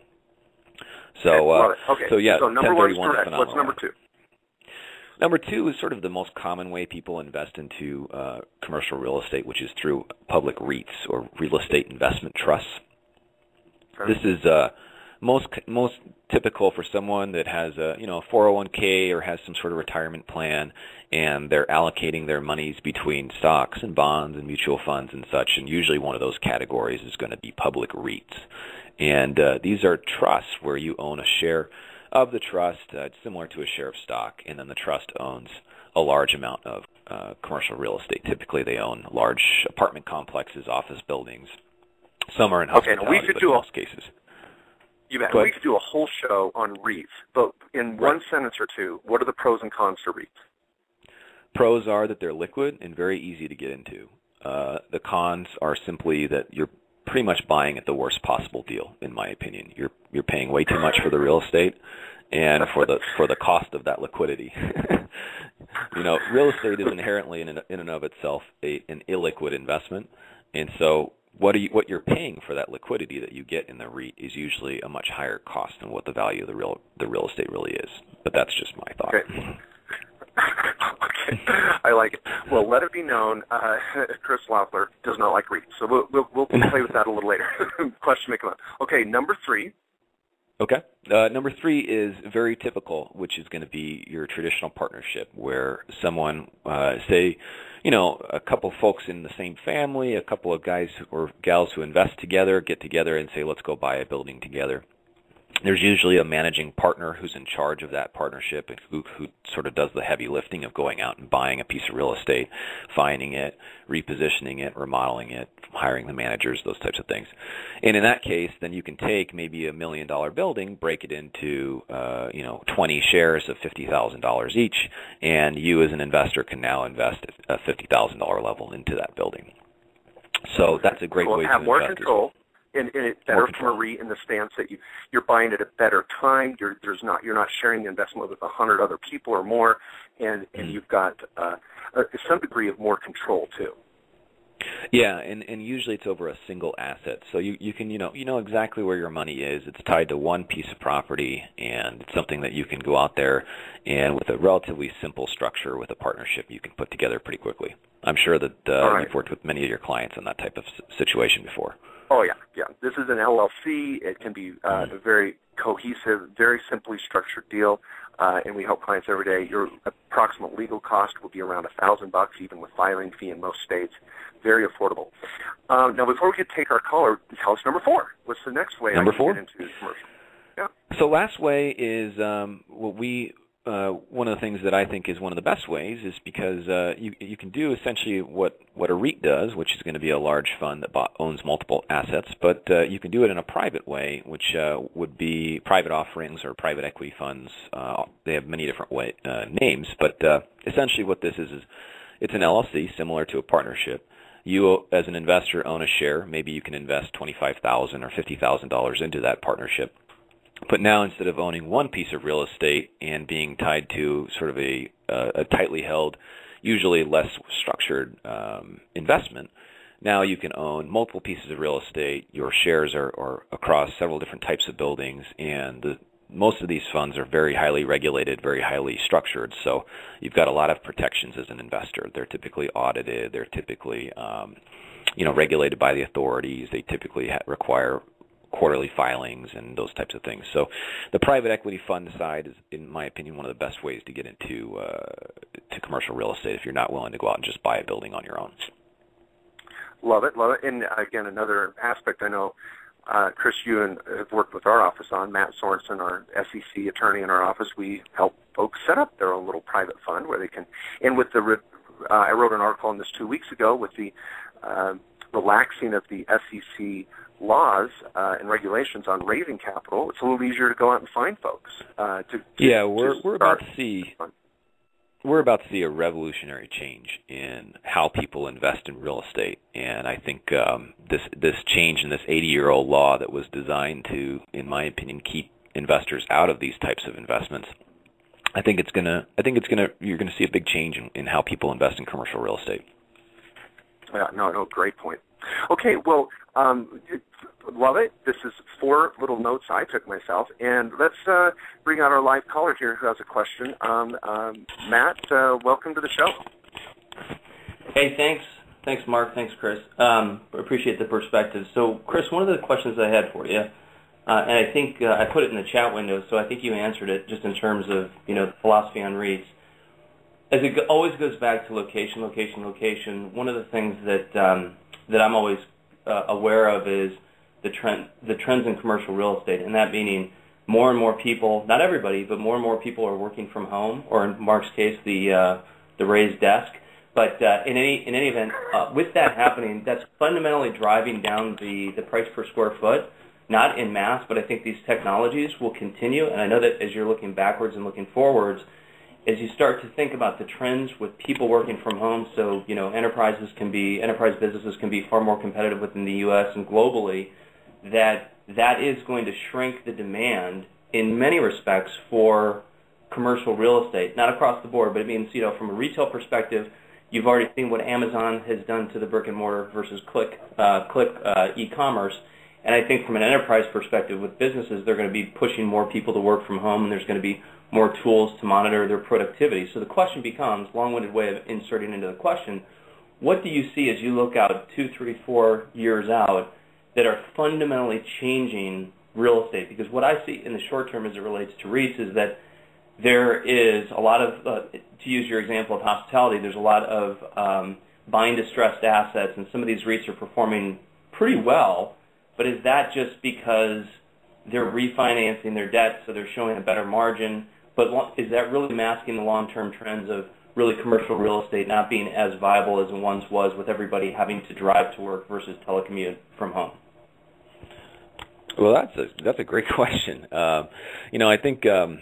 So, uh, okay. so yeah, so number one is ten thirty-one direct. is What's number two? Number two is sort of the most common way people invest into uh, commercial real estate, which is through public REITs or real estate investment trusts. Okay. This is uh, most most typical for someone that has a you know four oh one k or has some sort of retirement plan, and they're allocating their monies between stocks and bonds and mutual funds and such. And usually one of those categories is going to be public REITs. And uh, these are trusts where you own a share of the trust. Uh, it's similar to a share of stock, and then the trust owns a large amount of uh, commercial real estate. Typically, they own large apartment complexes, office buildings. Some are in hospitality, okay, we could but do in a, most cases. You bet. We could do a whole show on REITs, but in one right. sentence or two, what are the pros and cons to REITs? Pros are that they're liquid and very easy to get into. Uh, the cons are simply that you're pretty much buying at the worst possible deal, in my opinion. You're you're paying way too much for the real estate and for the for the cost of that liquidity. You know, real estate is inherently in, in and of itself a, an illiquid investment, and so what are you what you're paying for that liquidity that you get in the REIT is usually a much higher cost than what the value of the real the real estate really is. But that's just my thought. Okay. Okay, I like it. Well, let it be known, uh, Chris Loeffler does not like REITs, so we'll, we'll, we'll play with that a little later. Question may come up. Okay, number three. Okay. Uh, number three is very typical, which is going to be your traditional partnership, where someone, uh, say, you know, a couple folks in the same family, a couple of guys or gals who invest together, get together and say, let's go buy a building together. There's usually a managing partner who's in charge of that partnership and who, who sort of does the heavy lifting of going out and buying a piece of real estate, finding it, repositioning it, remodeling it, hiring the managers, those types of things. And in that case, then you can take maybe a million dollar building, break it into uh, you know twenty shares of fifty thousand dollars each, and you as an investor can now invest at a fifty thousand dollars level into that building. So that's a great well, way have to more invest. Control. And, and it's better from a REIT in the stance that you, you're buying at a better time. You're, there's not, you're not sharing the investment with a hundred other people or more, and, and mm-hmm. you've got uh, uh, some degree of more control too. Yeah, and, and usually it's over a single asset, so you, you can you know you know exactly where your money is. It's tied to one piece of property, and it's something that you can go out there and with a relatively simple structure with a partnership you can put together pretty quickly. I'm sure that uh, right. you've worked with many of your clients in that type of situation before. Oh, yeah, yeah. This is an L L C. It can be uh, a very cohesive, very simply structured deal, uh, and we help clients every day. Your approximate legal cost will be around a thousand bucks, even with filing fee in most states. Very affordable. Um, now, before we could take our caller, tell us number four. What's the next way number I can four? get into commercial? Yeah. So last way is um, what we uh, one of the things that I think is one of the best ways is because uh, you you can do essentially what, what a REIT does, which is going to be a large fund that bought, owns multiple assets, but uh, you can do it in a private way, which uh, would be private offerings or private equity funds. Uh, they have many different way, uh, names, but uh, essentially what this is is it's an L L C similar to a partnership. You, as an investor, own a share. Maybe you can invest twenty-five thousand dollars or fifty thousand dollars into that partnership. But now, instead of owning one piece of real estate and being tied to sort of a, uh, a tightly held, usually less structured um, investment, now you can own multiple pieces of real estate. Your shares are, are across several different types of buildings, and the, most of these funds are very highly regulated, very highly structured. So you've got a lot of protections as an investor. They're typically audited. They're typically, um, you know, regulated by the authorities. They typically ha- require quarterly filings and those types of things. So the private equity fund side is, in my opinion, one of the best ways to get into uh, to commercial real estate if you're not willing to go out and just buy a building on your own. Love it, love it. And again, another aspect I know, uh, Chris, you and have worked with our office on, Matt Sorensen, our S E C attorney in our office, we help folks set up their own little private fund where they can, and with the, uh, I wrote an article on this two weeks ago with the uh, relaxing of the S E C laws uh, and regulations on raising capital. It's a little easier to go out and find folks. Uh, to, to yeah, we're to we're about to see we're about to see a revolutionary change in how people invest in real estate, and I think um, this this change in this eighty-year-old law that was designed to, in my opinion, keep investors out of these types of investments. I think it's gonna. I think it's gonna. You're gonna see a big change in, in how people invest in commercial real estate. Yeah, no, no, great point. Okay, well, um, love it. This is four little notes I took myself, and let's uh, bring out our live caller here who has a question. Um, um, Matt, uh, welcome to the show. Hey, thanks. Thanks, Mark. Thanks, Chris. Um, appreciate the perspective. So, Chris, one of the questions I had for you, uh, and I think uh, I put it in the chat window, so I think you answered it just in terms of, you know, the philosophy on REITs. As it always goes back to location, location, location, one of the things that um, that I'm always uh, aware of is the trend, the trends in commercial real estate, and that meaning more and more people, not everybody, but more and more people are working from home, or in Mark's case, the uh, the raised desk. But uh, in any in any event, uh, with that happening, that's fundamentally driving down the, the price per square foot, not in mass, but I think these technologies will continue, and I know that as you're looking backwards and looking forwards, as you start to think about the trends with people working from home, so you know enterprises can be enterprise businesses can be far more competitive within the U S and globally, that that is going to shrink the demand in many respects for commercial real estate. Not across the board, but it means you know from a retail perspective, you've already seen what Amazon has done to the brick and mortar versus click uh, click uh, e-commerce. And I think from an enterprise perspective with businesses, they're going to be pushing more people to work from home, and there's going to be more tools to monitor their productivity. So the question becomes, long-winded way of inserting into the question, what do you see as you look out two, three, four years out that are fundamentally changing real estate? Because what I see in the short term as it relates to REITs is that there is a lot of, uh, to use your example of hospitality, there's a lot of um, buying distressed assets, and some of these REITs are performing pretty well, but is that just because they're refinancing their debt, so they're showing a better margin. But is that really masking the long-term trends of really commercial real estate not being as viable as it once was, with everybody having to drive to work versus telecommute from home? Well, that's a that's a great question. Uh, you know, I think um,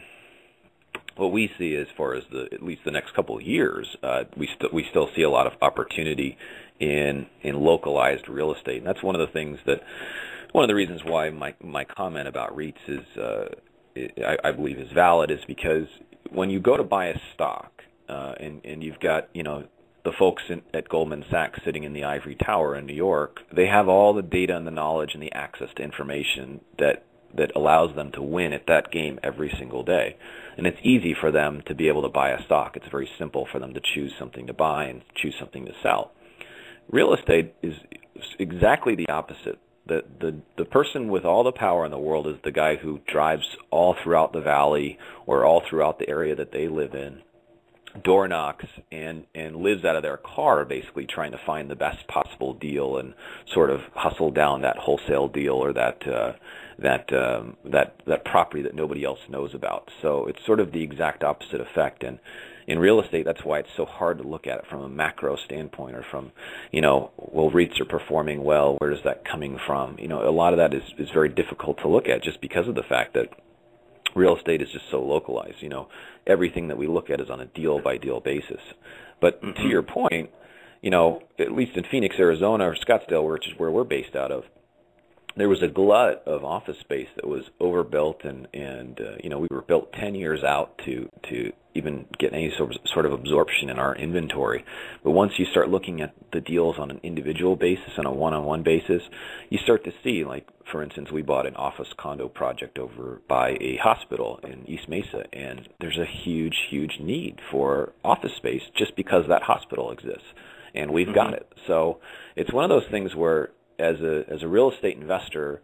what we see as far as the at least the next couple of years, uh, we still we still see a lot of opportunity in in localized real estate, and that's one of the things that one of the reasons why my my comment about REITs is uh, I, I believe is valid is because when you go to buy a stock uh, and and you've got you know. the folks in, at Goldman Sachs sitting in the ivory tower in New York, they have all the data and the knowledge and the access to information that that allows them to win at that game every single day. And it's easy for them to be able to buy a stock. It's very simple for them to choose something to buy and choose something to sell. Real estate is exactly the opposite. The, the, the person with all the power in the world is the guy who drives all throughout the valley or all throughout the area that they live in, door knocks and and lives out of their car basically trying to find the best possible deal and sort of hustle down that wholesale deal or that uh, that um, that that property that nobody else knows about. So it's sort of the exact opposite effect. And in real estate, that's why it's so hard to look at it from a macro standpoint or from, you know, well, REITs are performing well. Where is that coming from? You know, a lot of that is, is very difficult to look at just because of the fact that real estate is just so localized. You know, everything that we look at is on a deal-by-deal basis. But mm-hmm. to your point, you know, at least in Phoenix, Arizona, or Scottsdale, which is where we're based out of, there was a glut of office space that was overbuilt, and and uh, you know, we were built ten years out to to even get any sort of, sort of absorption in our inventory. But once you start looking at the deals on an individual basis, on a one-on-one basis, you start to see, like, for instance, we bought an office condo project over by a hospital in East Mesa, and there's a huge, huge need for office space just because that hospital exists, and we've mm-hmm. got it. So it's one of those things where, as a as a real estate investor,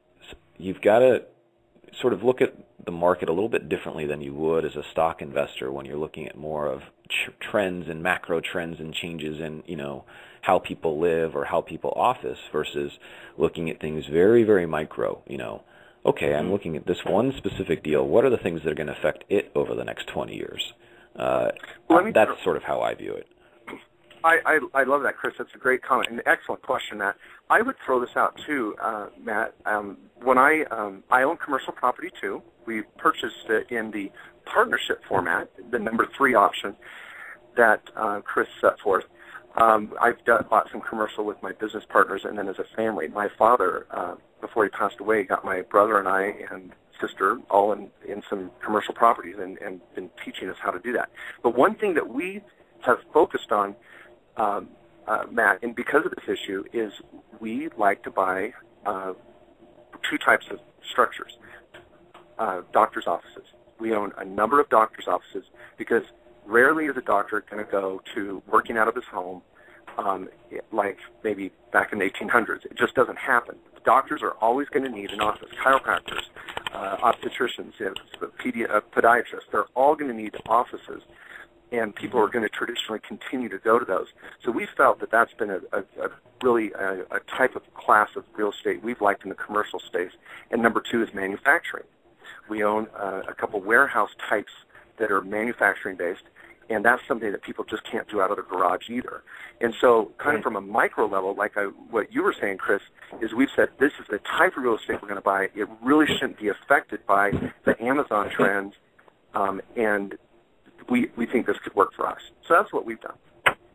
you've got to sort of look at the market a little bit differently than you would as a stock investor when you're looking at more of tr- trends and macro trends and changes in, you know, how people live or how people office versus looking at things very, very micro. You know, okay, I'm looking at this one specific deal. What are the things that are going to affect it over the next twenty years? Uh, well, that's sort of how I view it. I, I, I love that, Chris. That's a great comment. An excellent question, Matt. I would throw this out, too, uh, Matt. Um, when I um, I own commercial property, too. We purchased it in the partnership format, the number three option that uh, Chris set forth. Um, I've done, bought some commercial with my business partners, and then as a family. My father, uh, before he passed away, got my brother and I and sister all in, in some commercial properties and, and been teaching us how to do that. But one thing that we have focused on, Um, uh, Matt, and because of this issue, is we like to buy uh, two types of structures. Uh, doctor's offices. We own a number of doctor's offices because rarely is a doctor going to go to working out of his home um, like maybe back in the eighteen hundreds. It just doesn't happen. Doctors are always going to need an office. Chiropractors, uh, obstetricians, you know, pedi- uh, podiatrists, they're all going to need offices. And people are going to traditionally continue to go to those. So we felt that that's been a, a, a really a, a type of class of real estate we've liked in the commercial space. And number two is manufacturing. We own uh, a couple warehouse types that are manufacturing-based, and that's something that people just can't do out of their garage either. And so kind of from a micro level, like I, what you were saying, Chris, is we've said this is the type of real estate we're going to buy. It really shouldn't be affected by the Amazon trends, um, and We, we think this could work for us. So that's what we've done.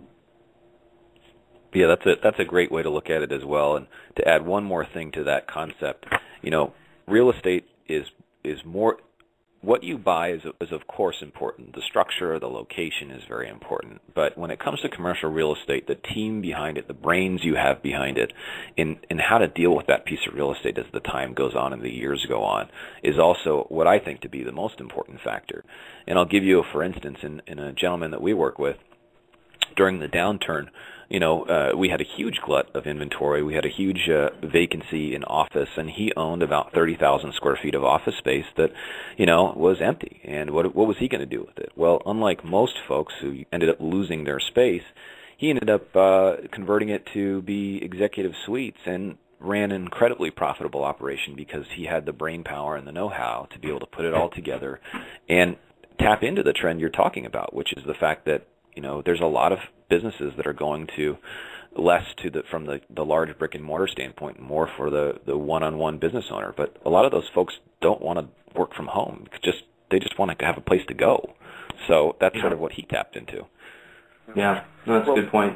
Yeah, that's a, that's a great way to look at it as well. And to add one more thing to that concept, you know, real estate is is more, what you buy is, is of course important. The structure, the location is very important. But when it comes to commercial real estate, the team behind it, the brains you have behind it, in, in how to deal with that piece of real estate as the time goes on and the years go on, is also what I think to be the most important factor. And I'll give you, a, for instance, in, in a gentleman that we work with, during the downturn, you know, uh, we had a huge glut of inventory. We had a huge uh, vacancy in office, and he owned about thirty thousand square feet of office space that, you know, was empty. And what what was he going to do with it? Well, unlike most folks who ended up losing their space, he ended up uh, converting it to be executive suites and ran an incredibly profitable operation because he had the brain power and the know-how to be able to put it all together and tap into the trend you're talking about, which is the fact that, you know, there's a lot of businesses that are going to less to the from the, the large brick and mortar standpoint, more for the, the one-on-one business owner. But a lot of those folks don't want to work from home. It's just they just want to have a place to go. So that's yeah. sort of what he tapped into. Yeah, no, that's well, a good point.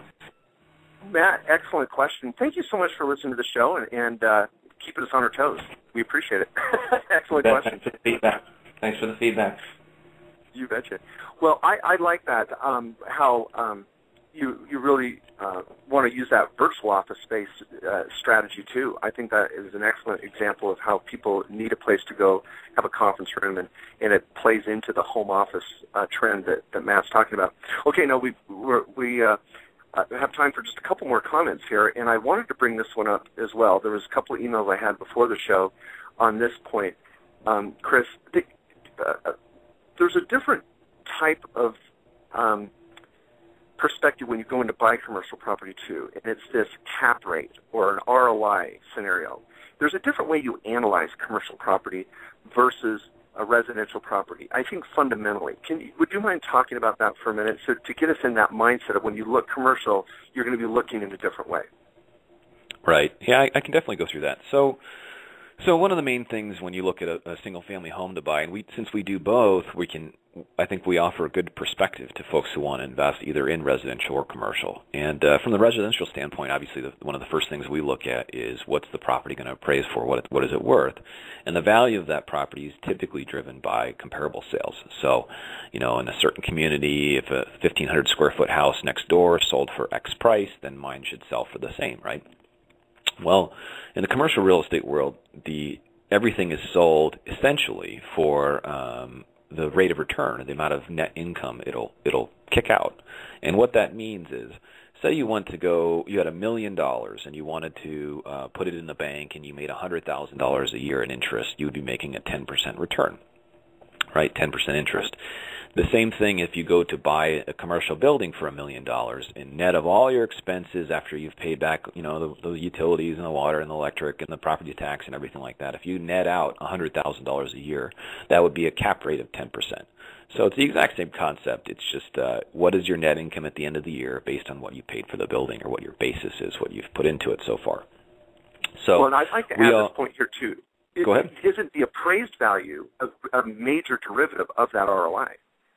Matt, excellent question. Thank you so much for listening to the show and, and uh, keeping us on our toes. We appreciate it. Excellent Bet, question. Thanks for the feedback. Thanks for the feedback. You betcha. Well, I, I like that, um, how um, you you really uh, want to use that virtual office space uh, strategy, too. I think that is an excellent example of how people need a place to go, have a conference room, and, and it plays into the home office uh, trend that, that Matt's talking about. Okay, now we we're, we uh, uh, have time for just a couple more comments here, and I wanted to bring this one up as well. There was a couple of emails I had before the show on this point. Um, Chris, the, uh, there's a different type of um, perspective when you go into buy commercial property too, and it's this cap rate or an R O I scenario. There's a different way you analyze commercial property versus a residential property. I think fundamentally, can you, would you mind talking about that for a minute, so to get us in that mindset of when you look commercial, you're going to be looking in a different way. Right. Yeah, I, I can definitely go through that. So. So one of the main things when you look at a, a single-family home to buy, and we, since we do both, we can, I think we offer a good perspective to folks who want to invest either in residential or commercial. And uh, from the residential standpoint, obviously the, one of the first things we look at is what's the property going to appraise for, what it, what is it worth, and the value of that property is typically driven by comparable sales. So, you know, in a certain community, if a fifteen hundred square foot house next door sold for X price, then mine should sell for the same, right? Well, in the commercial real estate world, the everything is sold essentially for um, the rate of return, the amount of net income it'll it'll kick out. And what that means is, say you want to go, you had a million dollars and you wanted to uh, put it in the bank, and you made a hundred thousand dollars a year in interest, you would be making a ten percent return, right? Ten percent interest. The same thing if you go to buy a commercial building for a million dollars, and net of all your expenses after you've paid back, you know, the, the utilities and the water and the electric and the property tax and everything like that, if you net out a hundred thousand dollars a year, that would be a cap rate of ten percent. So it's the exact same concept. It's just uh, what is your net income at the end of the year based on what you paid for the building or what your basis is, what you've put into it so far. So well, and I'd like to add all, this point here too. It, go ahead. Isn't the appraised value a, a major derivative of that R O I?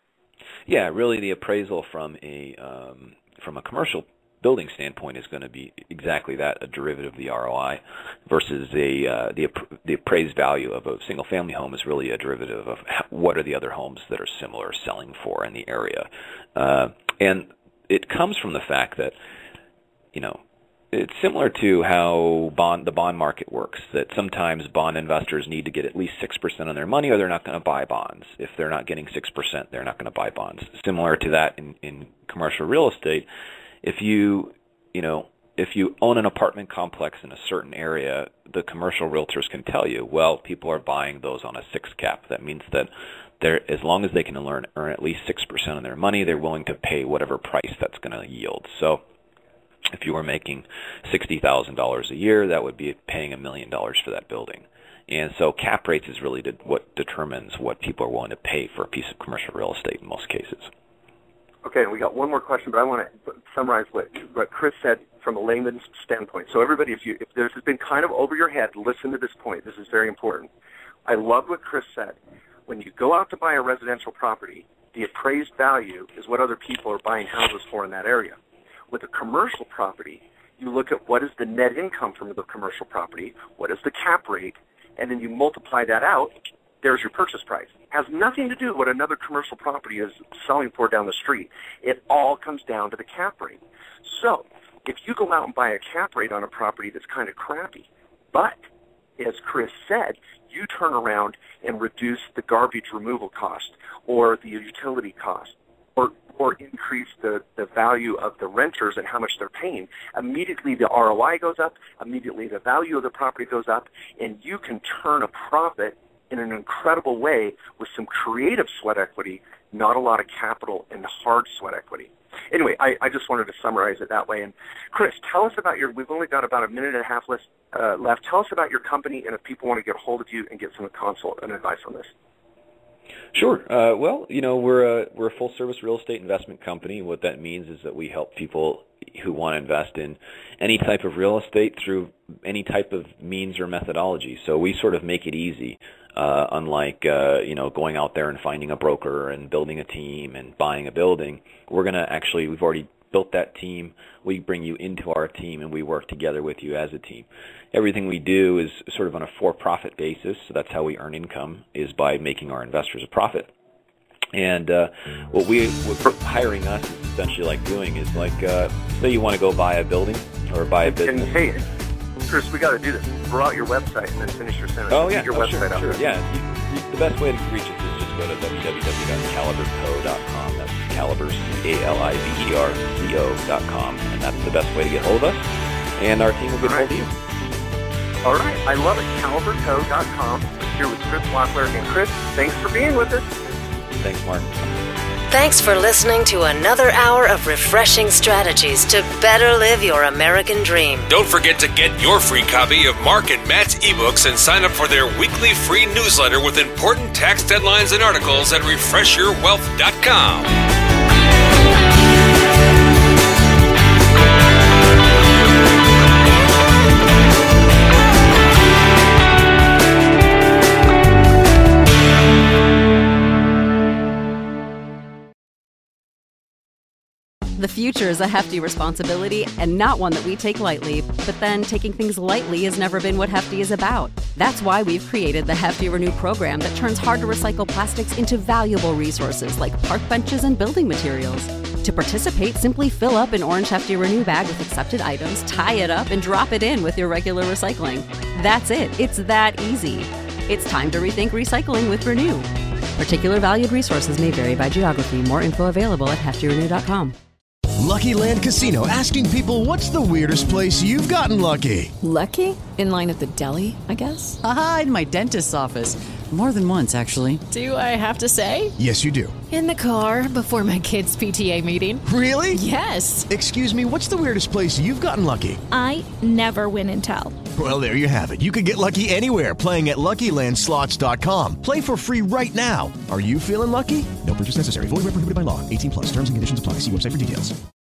Yeah, really the appraisal from a um, from a commercial building standpoint is going to be exactly that, a derivative of the R O I, versus a uh, the the appraised value of a single family home is really a derivative of how, what are the other homes that are similar selling for in the area. Uh, and it comes from the fact that, you know, it's similar to how bond the bond market works, that sometimes bond investors need to get at least six percent on their money or they're not going to buy bonds. If they're not getting six percent, they're not going to buy bonds. Similar to that in, in commercial real estate, if you, you know, if you own an apartment complex in a certain area, the commercial realtors can tell you, well, people are buying those on a six cap. That means that they're, as long as they can earn, earn at least six percent of their money, they're willing to pay whatever price that's going to yield. So if you were making sixty thousand dollars a year, that would be paying a million dollars for that building. And so cap rates is really what determines what people are willing to pay for a piece of commercial real estate in most cases. Okay, we got one more question, but I want to summarize what, what Chris said from a layman's standpoint. So everybody, if you if this has been kind of over your head, listen to this point. This is very important. I love what Chris said. When you go out to buy a residential property, the appraised value is what other people are buying houses for in that area. With a commercial property, you look at what is the net income from the commercial property, what is the cap rate, and then you multiply that out. There's your purchase price. It has nothing to do with what another commercial property is selling for down the street. It all comes down to the cap rate. So if you go out and buy a cap rate on a property that's kind of crappy, but as Chris said, you turn around and reduce the garbage removal cost or the utility cost or or increase the, the value of the renters and how much they're paying, immediately the R O I goes up, immediately the value of the property goes up, and you can turn a profit in an incredible way with some creative sweat equity, not a lot of capital and hard sweat equity. anyway, I, I just wanted to summarize it that way. And Chris, tell us about your, we've only got about a minute and a half list, uh, left. Tell us about your company and if people want to get a hold of you and get some consult and advice on this. Sure. Uh, well, you know, we're a, we're a full-service real estate investment company. What that means is that we help people who want to invest in any type of real estate through any type of means or methodology. So we sort of make it easy, uh, unlike, uh, you know, going out there and finding a broker and building a team and buying a building. We're going to actually, we've already built that team. We bring you into our team, and we work together with you as a team. Everything we do is sort of on a for-profit basis, so that's how we earn income, is by making our investors a profit. And uh, what we, what hiring us is essentially like doing is like, uh, say you want to go buy a building or buy a business. And hey, Chris, we got to do this. Throw out your website and then finish your sentence. Oh, yeah. Get your oh, website sure, out sure. there. Yeah. You, you, the best way to reach us is just go to w w w dot caliber co dot com. That's Caliber, C A L I V E R C O dot com. And that's the best way to get hold of us. And our team will get All right. hold of you. All right. I love it. Caliber co dot com. Here with Chris Wachtler. And Chris, thanks for being with us. Thanks, Mark. Thanks for listening to another hour of refreshing strategies to better live your American dream. Don't forget to get your free copy of Mark and Matt's ebooks and sign up for their weekly free newsletter with important tax deadlines and articles at refresh your wealth dot com. The future is a hefty responsibility and not one that we take lightly, but then taking things lightly has never been what Hefty is about. That's why we've created the Hefty Renew program that turns hard-to-recycle plastics into valuable resources like park benches and building materials. To participate, simply fill up an orange Hefty Renew bag with accepted items, tie it up, and drop it in with your regular recycling. That's it. It's that easy. It's time to rethink recycling with Renew. Particular valued resources may vary by geography. More info available at hefty renew dot com. Lucky Land Casino, asking people, what's the weirdest place you've gotten lucky? Lucky? In line at the deli, I guess? Aha, in my dentist's office. More than once, actually. Do I have to say? Yes, you do. In the car before my kids' P T A meeting. Really? Yes. Excuse me, what's the weirdest place you've gotten lucky? I never win and tell. Well, there you have it. You can get lucky anywhere, playing at Lucky Land Slots dot com. Play for free right now. Are you feeling lucky? No purchase necessary. Void where prohibited by law. eighteen plus. Terms and conditions apply. See website for details.